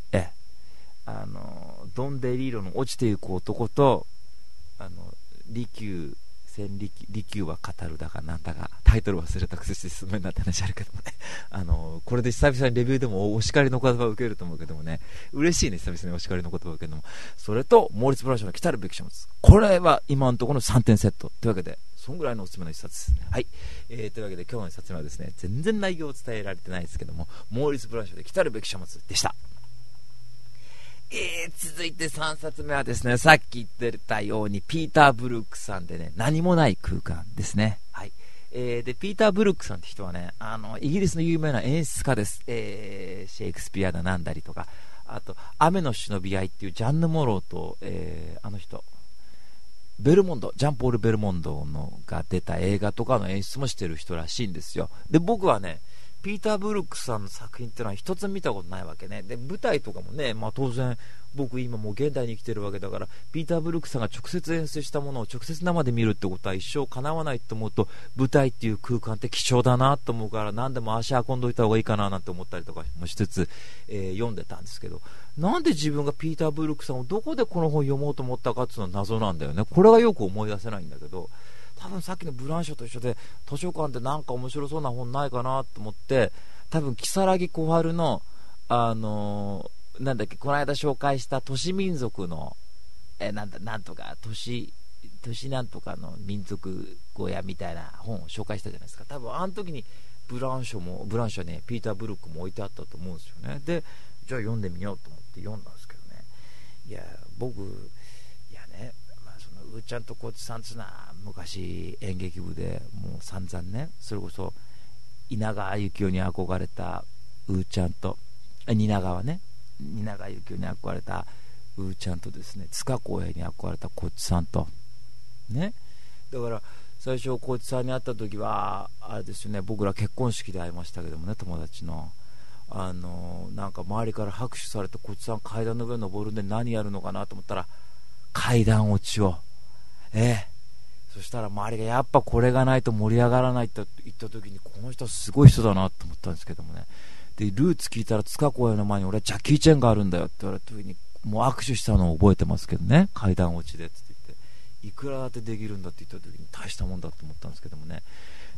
ドン・デ・リーロの落ちていく男と利休は語るだかなんだか、タイトル忘れたくせして進めんなって話あるけどもね、これで久々にレビューでもお叱りの言葉を受けると思うけどもね、嬉しいね、久々にお叱りの言葉を受けるのも。それとモーリス・ブランショの来たるべき書物、これは今のところの3点セットというわけで、そんぐらいのおすすめの一冊です。はい、というわけで今日の一冊目はですね、全然内容を伝えられてないですけども、モーリス・ブランショで来たるべき書物でした。続いて3冊目はですね、さっき言ってたようにピーター・ブルックさんでね、何もない空間ですね。はい。でピーター・ブルックさんって人はね、イギリスの有名な演出家です。シェイクスピアだなんだりとか、あと雨の忍び合いっていうジャンヌ・モローと、あの人ベルモンド、ジャンポール・ベルモンドのが出た映画とかの演出もしてる人らしいんですよ。で僕はね、ピーター・ブルックさんの作品っていうのは一つ見たことないわけね。で舞台とかもね、まあ、当然僕今もう現代に生きてるわけだから、ピーター・ブルックさんが直接演出したものを直接生で見るってことは一生叶わないと思うと、舞台っていう空間って貴重だなと思うから、何でも足運んどいた方がいいかななんて思ったりとかもしつつ、読んでたんですけど、なんで自分がピーター・ブルックさんをどこでこの本読もうと思ったかっていうのは謎なんだよね。これがよく思い出せないんだけど、多分さっきのブランショと一緒で、図書館でなんか面白そうな本ないかなと思って、多分如月小春のなんだっけ、この間紹介した都市民族のなんとか都市なんとかの民族小屋みたいな本を紹介したじゃないですか。多分あの時にブランショね、ピーター・ブルックも置いてあったと思うんですよね。でじゃあ読んでみようと思って読んだんですけどね、いやね、まあ、そのうーちゃんとこっちさんつな昔演劇部でもう散々ね、それこそ稲川幸雄に憧れたうーちゃんと蜷川幸雄に憧れたうーちゃんとですね、塚公平に憧れたこっちさんとね。だから最初こっちさんに会った時はあれですよね、僕ら結婚式で会いましたけどもね、友達のなんか周りから拍手されて、こっちさん階段の上登るんで何やるのかなと思ったら階段落ちをそしたら周りがやっぱこれがないと盛り上がらないと言った時に、この人はすごい人だなと思ったんですけどもね。でルーツ聞いたら塚公園の前に俺はジャッキー・チェンがあるんだよって言われた時に、もう握手したのを覚えてますけどね、階段落ちでって言って、いくらだってできるんだって言った時に大したもんだと思ったんですけどもね。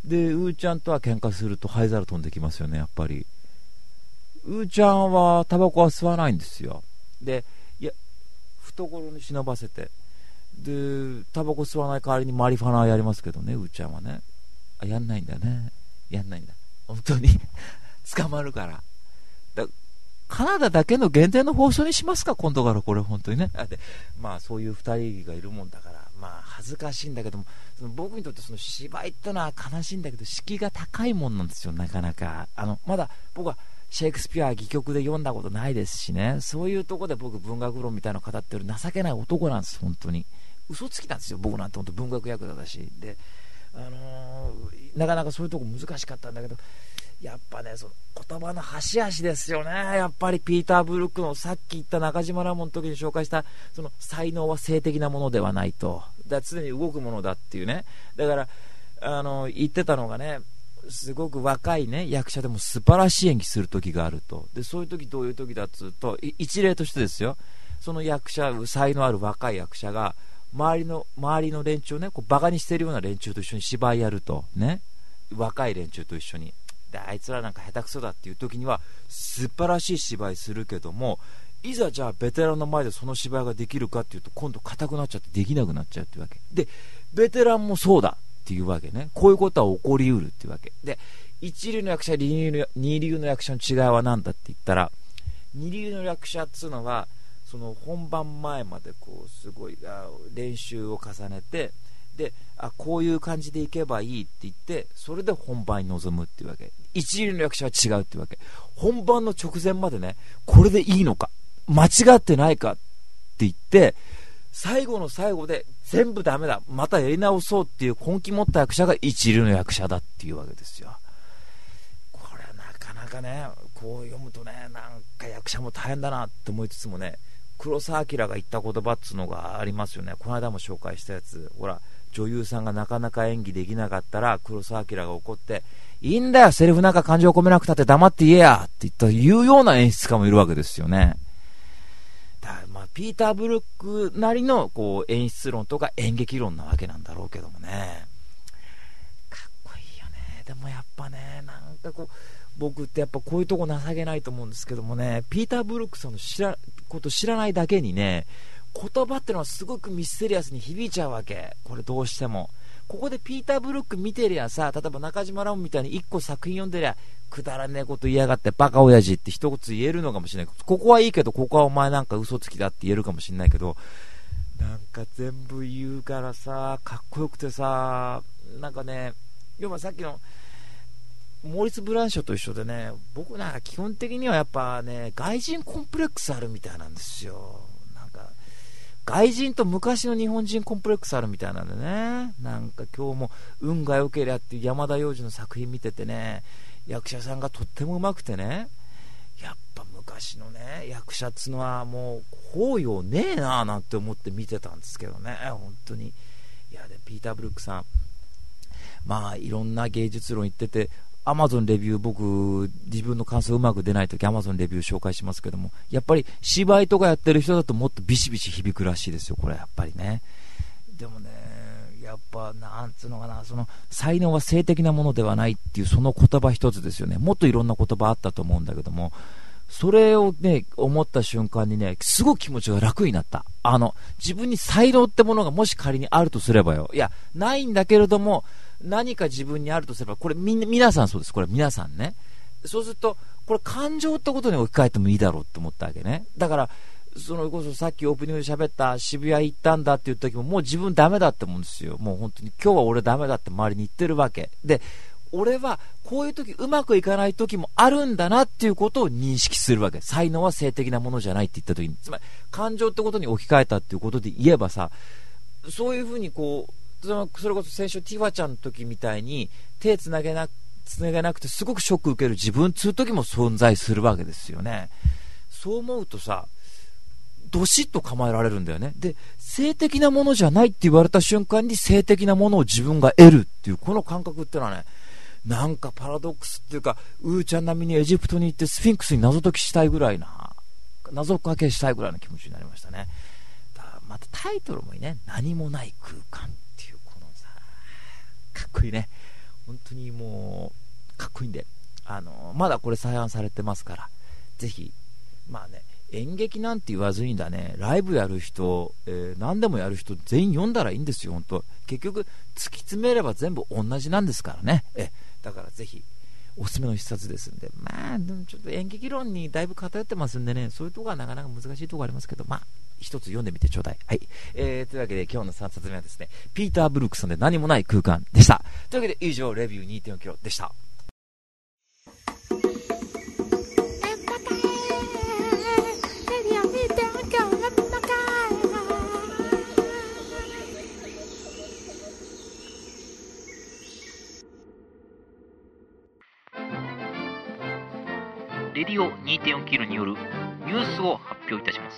でうーちゃんとは喧嘩すると灰皿飛んできますよね。やっぱりうーちゃんはタバコは吸わないんですよ。でいや懐に忍ばせて、でタバコ吸わない代わりにマリファナやりますけどね、うーちゃんはね。やんないんだね、やんないんだ本当に捕まるから。カナダだけの限定の放送にしますか、今度からこれ本当にね。でまあそういう2人がいるもんだから、まあ恥ずかしいんだけども、その僕にとってその芝居ってのは悲しいんだけど敷居が高いもんなんですよ、なかなか。まだ僕はシェイクスピア戯曲で読んだことないですしね、そういうとこで僕文学論みたいなの語ってる情けない男なんです、本当に嘘つきなんですよ僕なんて。本当文学役だしで、なかなかそういうとこ難しかったんだけど、やっぱねその言葉の端々ですよね。やっぱりピーター・ブルックのさっき言った中島ラモンの時に紹介したその才能は性的なものではないと、だ常に動くものだっていうね。だから言ってたのがね、すごく若いね役者でも素晴らしい演技する時があると。でそういう時どういう時だっつうと、一例としてですよ、その役者才能ある若い役者が周りの連中をねこうバカにしてるような連中と一緒に芝居やるとね、若い連中と一緒にであいつらなんか下手くそだっていう時には素晴らしい芝居するけども、いざじゃあベテランの前でその芝居ができるかっていうと今度硬くなっちゃってできなくなっちゃうっていうわけで、ベテランもそうだっていうわけね。こういうことは起こりうるっていうわけで、一流の役者二流の役者の違いは何だって言ったら、二流の役者っつうのはその本番前までこうすごい練習を重ねて、でこういう感じでいけばいいって言ってそれで本番に臨むっていうわけ。一流の役者は違うっていうわけ。本番の直前までねこれでいいのか間違ってないかって言って最後の最後で全部ダメだまたやり直そうっていう根気持った役者が一流の役者だっていうわけですよ。これなかなかねこう読むとねなんか役者も大変だなって思いつつもね、黒澤明が言った言葉っつうのがありますよね。この間も紹介したやつ、ほら女優さんがなかなか演技できなかったら黒澤明が怒って、いいんだよセリフなんか感情込めなくたって黙って言えやって言うような演出家もいるわけですよね。まあ、ピーター・ブルックなりのこう演出論とか演劇論なわけなんだろうけどもね、かっこいいよね。でもやっぱねなんかこう僕ってやっぱこういうとこ情けないと思うんですけどもね、ピーター・ブルックさんのこと知らないだけにね言葉ってのはすごくミステリアスに響いちゃうわけ。これどうしてもここでピーター・ブルック見てりゃさ、例えば中島ラモンみたいに1個作品読んでりゃくだらねえこと言いやがってバカ親父って一言言えるのかもしれない。ここはいいけどここはお前なんか嘘つきだって言えるかもしれないけど、なんか全部言うからさかっこよくてさ、なんかね要はさっきのモーリス・ブランショと一緒でね、僕なんか基本的にはやっぱね外人コンプレックスあるみたいなんですよ。なんか外人と昔の日本人コンプレックスあるみたいなんでね、なんか今日も運が良けりゃっていう山田洋次の作品見ててね、役者さんがとっても上手くてね、やっぱ昔のね役者っつのはもう包容ねえななんて思って見てたんですけどね、本当に。いやでピーター・ブルックさんまあいろんな芸術論言ってて、アマゾンレビュー僕自分の感想うまく出ないときアマゾンレビュー紹介しますけども、やっぱり芝居とかやってる人だともっとビシビシ響くらしいですよこれやっぱりね。でもねやっぱなんつうのかな、その才能は性的なものではないっていうその言葉一つですよね。もっといろんな言葉あったと思うんだけども、それをね思った瞬間にねすごく気持ちが楽になった。自分に才能ってものがもし仮にあるとすればよ、いやないんだけれども何か自分にあるとすれば、これ皆さんそうです。これ皆さんね、そうするとこれ感情ってことに置き換えてもいいだろうって思ったわけね。だからそのこそさっきオープニングで喋った渋谷行ったんだって言った時ももう自分ダメだって思うんですよ。もう本当に今日は俺ダメだって周りに言ってるわけで、俺はこういう時うまくいかない時もあるんだなっていうことを認識するわけ。才能は性的なものじゃないって言った時に、つまり感情ってことに置き換えたっていうことで言えばさ、そういうふうにこうそれこそ先週ティファちゃんの時みたいに手つなげなくてすごくショック受ける自分つう時も存在するわけですよね。そう思うとさどしっと構えられるんだよね。で性的なものじゃないって言われた瞬間に性的なものを自分が得るっていうこの感覚ってのはね、なんかパラドックスっていうか、うーちゃん並みにエジプトに行ってスフィンクスに謎解きしたいぐらいな、謎かけしたいぐらいの気持ちになりましたね。またタイトルもいいね、何もない空間っていうこのさかっこいいね。 本当にもうかっこいいんで、まだこれ再販されてますから、ぜひ。まあね、演劇なんて言わずにだね、ライブやる人、何でもやる人全員読んだらいいんですよ。本当結局突き詰めれば全部同じなんですからね。だからぜひおすすめの一冊ですんで、まあでもちょっと演劇論にだいぶ偏ってますんでね、そういうところはなかなか難しいところありますけど、まあ一つ読んでみてちょうだい。はい。というわけで今日の3冊目はですね、ピーター・ブルックさんで何もない空間でした。というわけで以上、レビュー 2.4 キロでした。 レディオ 2.4 キロによるニュースを発表いたします。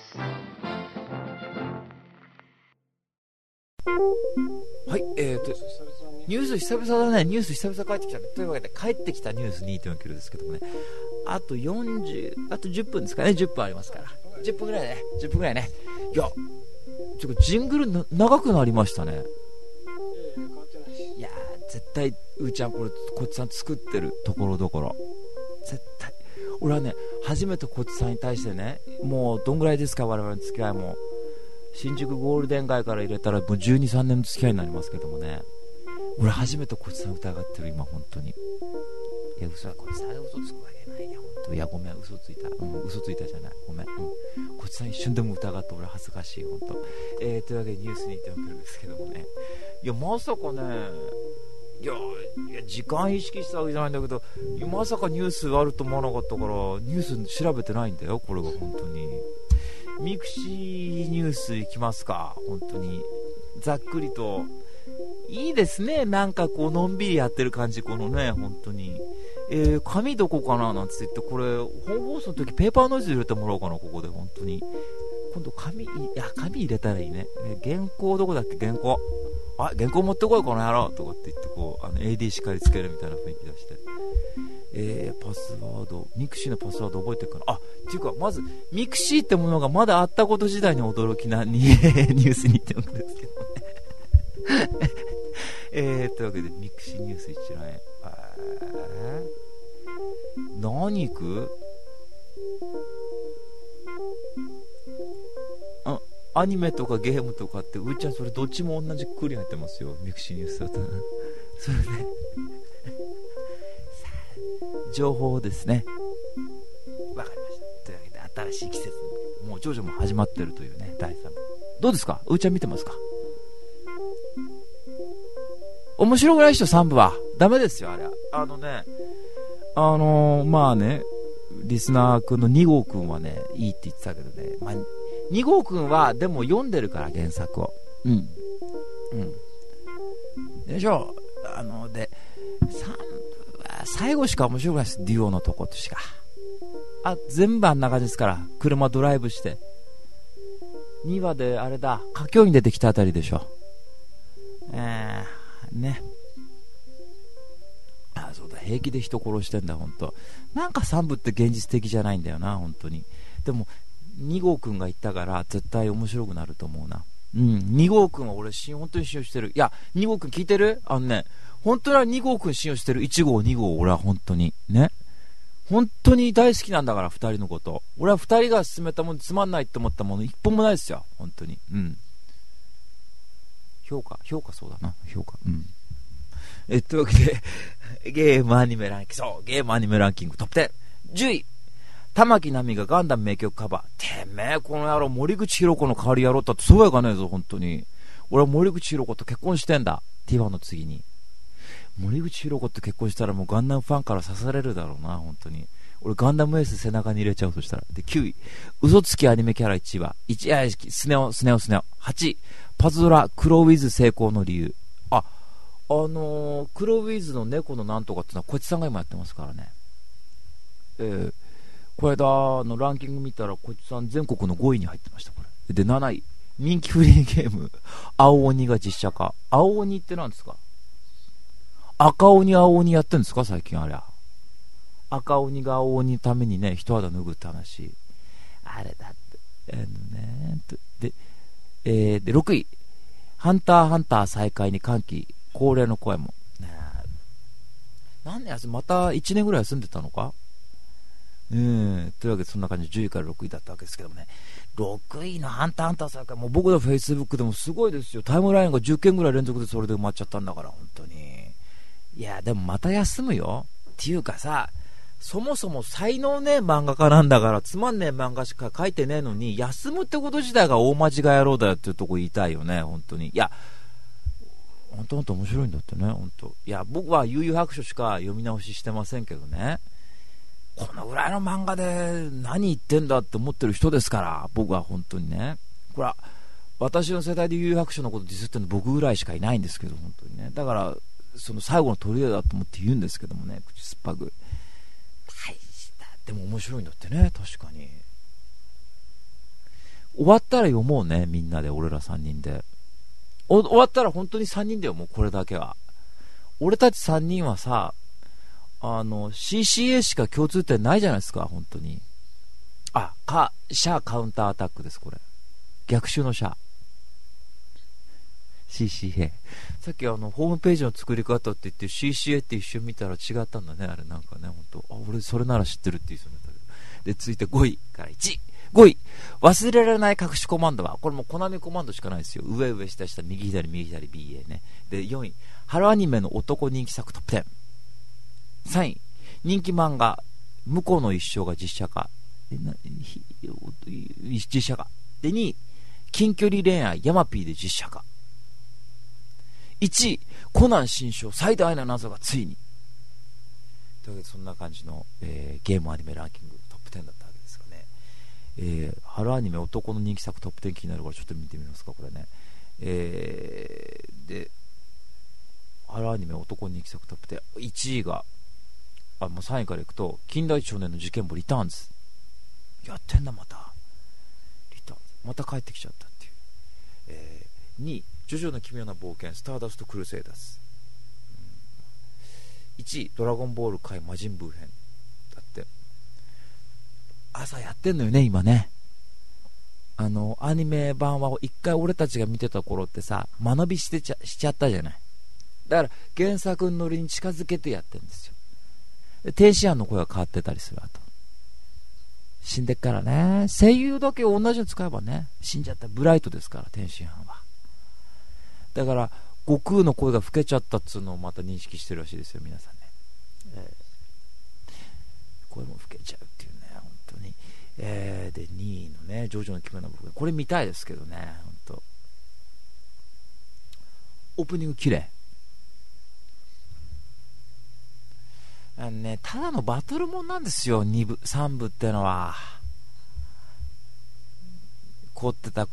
はい、ニュース久々だね。ニュース久々帰ってきたね。というわけで帰ってきたニュース 2.4 キロですけどもね、あと10分ですかね。10分ありますから、10分ぐらいね。いや、ちょっとジングル長くなりましたね。いやー、絶対うーちゃんこっちさん作ってるところどころ、絶対。俺はね、初めてこっちさんに対してね、もうどんぐらいですか、我々の付き合いも。新宿ゴールデン街から入れたらもう12、3年の付き合いになりますけどもね、俺初めてこっちさん疑ってる今、本当に。いや、嘘はこっちさんが嘘つくわけないよ、本当。いや、ごめん、嘘ついた、嘘ついたじゃない、ごめん、こっちさん一瞬でも疑って俺恥ずかしい、本当。というわけでニュースに行ってみるんですけどもね、いや、まさかね、いや時間意識したわけじゃないんだけど、まさかニュースあると思わなかったからニュース調べてないんだよ、これが本当に。ミクシーニュースいきますか。本当にざっくりといいですね、なんかこうのんびりやってる感じ、このね、本当に。紙どこかななんて言って、これ本放送の時ペーパーノイズ入れてもらおうかな、ここで。本当に今度紙入れたらいいね。原稿どこだっけ、原稿持ってこいこの野郎とかって言って、こうAD 叱りつけるみたいな雰囲気出して、パスワード、ミクシーのパスワード覚えてるかな。っていうか、まずミクシーってものがまだあったこと自体に驚きなニュースに言ってるんですけどねというわけでミクシーニュース一覧、何行く？アニメとかゲームとかって、うーちゃんそれどっちも同じくくり入ってますよ、ミクシーニュースだとそれで情報ですね。わかりました。というわけで新しい季節、もう徐々も始まってるというね、第3部。どうですか、うーちゃん見てますか？面白くない人3部はダメですよ、あれ。まあね、リスナーくんの2号くんはね、いいって言ってたけどね、まあ2号くんはでも読んでるから、原作を。でしょ。で3部は最後しか面白くないです、デュオのとことしか。全部あんな感じですから、車ドライブして2話であれだ、佳境に出てきたあたりでしょ。ね、そうだ、平気で人殺してんだ、本当。なんか3部って現実的じゃないんだよな、本当に。でも2号くんが言ったから絶対面白くなると思うな。2号くんは俺本当に信用してる。いや、2号くん聞いてる？本当に2号くん信用してる。1号2号、俺は本当にね、本当に大好きなんだから、2人のこと。俺は2人が進めたもの、つまんないって思ったもの一本もないですよ、本当に。評価そうだな、評価。というわけでゲームアニメランキングトップ10、10位、玉木奈美がガンダム名曲カバー。てめえこの野郎、森口博子の代わりやろうったってそうやかねえぞ、本当に。俺は森口博子と結婚してんだ、ティファの次に。森口博子と結婚したらもうガンダムファンから刺されるだろうな、本当に。俺ガンダムエース背中に入れちゃうとしたら。で、9位、嘘つきアニメキャラ1位はスネ夫。8位、パズドラクロウィズ成功の理由。クロウィズの猫のなんとかってのはこいつさんが今やってますからね。これだのランキング見たらこいつさん全国の5位に入ってました、これで。7位、人気フリーゲーム青鬼が実写化。青鬼って何ですか？赤鬼青鬼やってるんですか最近。あれ赤鬼が青鬼のためにね、一肌脱ぐって話、あれだってで6位、ハンターハンター再開に歓喜、恒例の声も。 何年また1年ぐらい休んでたのか。というわけでそんな感じで10位から6位だったわけですけどもね、6位のハンターハンターさんからもう僕のフェイスブックでもすごいですよ。タイムラインが10件ぐらい連続でそれで埋まっちゃったんだから、本当に。いやでもまた休むよっていうかさ、そもそも才能ねえ漫画家なんだから、つまんねえ漫画しか書いてねえのに休むってこと自体が大間違い野郎だよっていうとこ言いたいよね、本当に。いや本当面白いんだってね、本当。いや僕は悠々白書しか読み直ししてませんけどね、このぐらいの漫画で何言ってんだって思ってる人ですから、僕は本当にね。これは私の世代で悠々白書のことディスってるの僕ぐらいしかいないんですけど、本当にね。だからその最後の砦だと思って言うんですけどもね、口酸っぱく。大したでも面白いんだってね、確かに。終わったら読もうね、みんなで、俺ら3人で。終わったら本当に3人で読もう、これだけは。俺たち3人はさ、CCA しか共通点ないじゃないですか、本当に。シャアカウンターアタックです、これ。逆襲のシャア。CCA。さっきホームページの作り方って言って CCA って一瞬見たら違ったんだね、あれなんかね、本当。俺それなら知ってるって言いそうになったけど。で、続いて5位から1。5位。忘れられない隠しコマンドは、これもうコナミコマンドしかないですよ。上上下下、右左右左 BA ね。で、4位。春アニメの男人気作トップ10。3位、人気漫画向こうの一生が実写化。実写化で、2位、近距離恋愛ヤマピーで実写化。1位、コナン新章最大の謎がついに。というわけでそんな感じの、ゲームアニメランキングトップ10だったわけですがね、春アニメ男の人気作トップ10気になるからちょっと見てみますか、これね。で春アニメ男の人気作トップ10、1位がもう3位からいくと、金田一少年の事件簿リターンズ。やってんだ、またリターンズまた帰ってきちゃったっていう、2位、ジョジョの奇妙な冒険スターダストクルセイダーズ。1位、ドラゴンボール界魔人ブー編だって。朝やってんのよね、今ね。アニメ版は一回俺たちが見てた頃ってさ、間延びしちゃったじゃない。だから原作のノリに近づけてやってるんですよ。天使庵の声が変わってたりする。あと死んでっからね、声優だけ同じの使えばね、死んじゃった。ブライトですから、天津飯は。だから悟空の声が老けちゃったっつうのをまた認識してるらしいですよ、皆さんね。声も老けちゃうっていうね、本当に。で2位のね、ジョジョの奇妙な僕、これ見たいですけどね、本当。オープニング綺麗。ただのバトルもんなんですよ、2部3部ってのは。凝ってた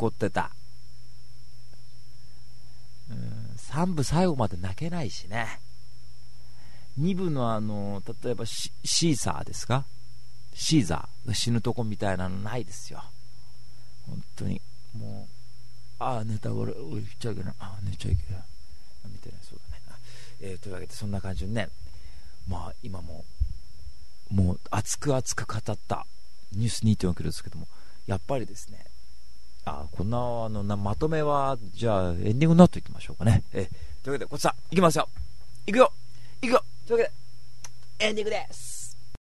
3部最後まで泣けないしね。2部の例えばシーザーですか、シーザーが死ぬとこみたいなのないですよ、本当に。もうネタバレ言っちゃいけない、寝ちゃいけない、見てない、そうだね。というわけでそんな感じでね、今もう熱く語ったニュース 2.4 ですけども、やっぱりですね、こんなまとめはじゃあエンディングになっていきましょうかね。というわけでこっちさんいきますよ、いくよというわけでエンディングです。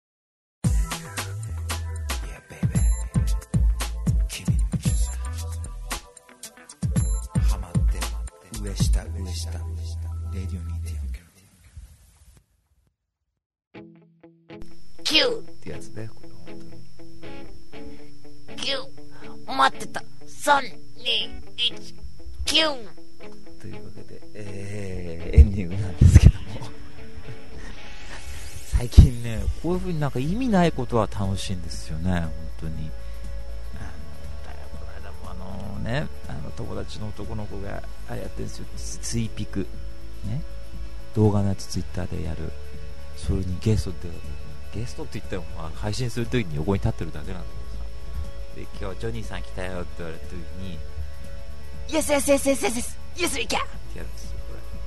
ハマって上下レディオ2.4 キューってやつね、これ本当にキュー待ってた、3、2、1、キューというわけで、エンディングなんですけども最近ね、こういう風になんか意味ないことは楽しいんですよね、本当に。この間も友達の男の子がやってるんですよ、ツイピクね、動画のやつツイッターでやる。それにゲストって言っても、配信するときに横に立ってるだけなんだけどさ、で今日ジョニーさん来たよって言われたときにイエスイエスイエスイエスイエスイエスイキャーってやるんですよ、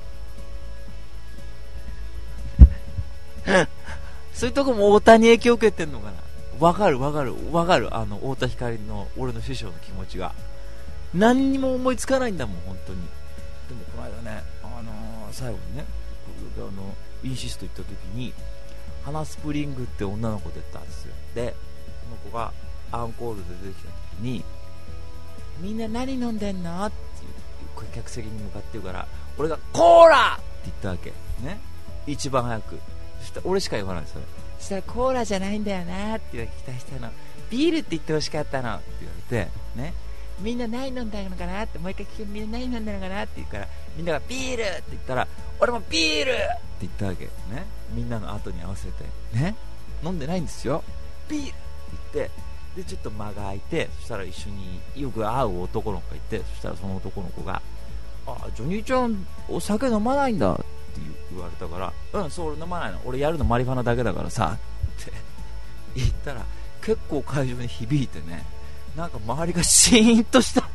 これそういうとこも太田に影響を受けてんのかな。わかる太田光の俺の師匠の気持ちが。何にも思いつかないんだもん、本当に。でもこの間ね、最後にね、 インシスト行った時に花スプリングって女の子出たんですよ。でその子がアンコールで出てきた時に、みんな何飲んでんのっていう客席に向かって言うから、俺がコーラって言ったわけね、一番早く。そしたら俺しか言わないですよ。そしたらコーラじゃないんだよなって言われて、期待したの、ビールって言ってほしかったのって言われてね、みんな何飲んだのかなって、もう一回聞く、みんな何飲んだのかなって言うから、みんながビールって言ったら、俺もビールって言ったわけね。みんなの後に合わせてね、飲んでないんですよ、ビールって言って、でちょっと間が空いて、そしたら一緒によく会う男の子がいて、そしたらその男の子が、ジョニーちゃんお酒飲まないんだって言われたから、うん、そう俺飲まないの、俺やるのマリファナだけだからさって言ったら、結構会場に響いてね、なんか周りがシーンとした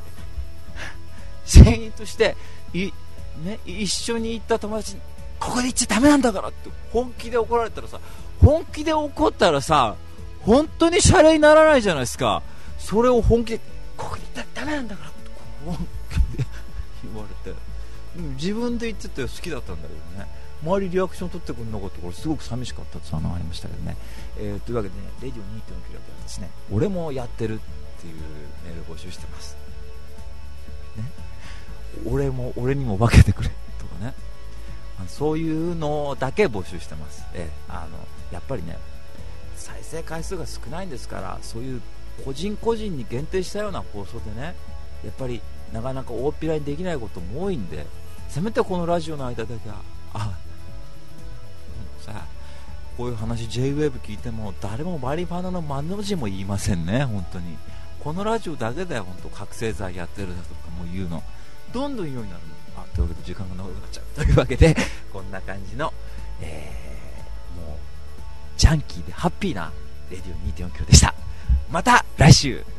シーンとしてね、一緒に行った友達に、ここで言っちゃダメなんだからって本気で怒られたらさ、本気で怒ったらさ、本当にシャレにならないじゃないですか。それを本気で、ここで言ったらダメなんだからって本気で言われて、自分で言ってて好きだったんだけどね、周りリアクション取ってくれなかったからすごく寂しかったっていうのがありましたけどね。というわけでね、レディオ 2.4 キロではですね、俺もやってるっていうメール募集してます、ね、俺にも分けてくれとかね、そういうのだけ募集してます。やっぱりね、再生回数が少ないんですから、そういう個人個人に限定したような放送でね、やっぱりなかなか大っぴらにできないことも多いんで、せめてこのラジオの間だけはさあ、こういう話 J-WAVE 聞いても誰もマリファナの間の字も言いませんね。本当にこのラジオだけだよ、本当覚醒剤やってるだとかもう言うの、どんどん言うようになるの。というわけで時間が長くなっちゃうというわけで、こんな感じの、もうジャンキーでハッピーなレディオ 2.4 キロでした。また来週。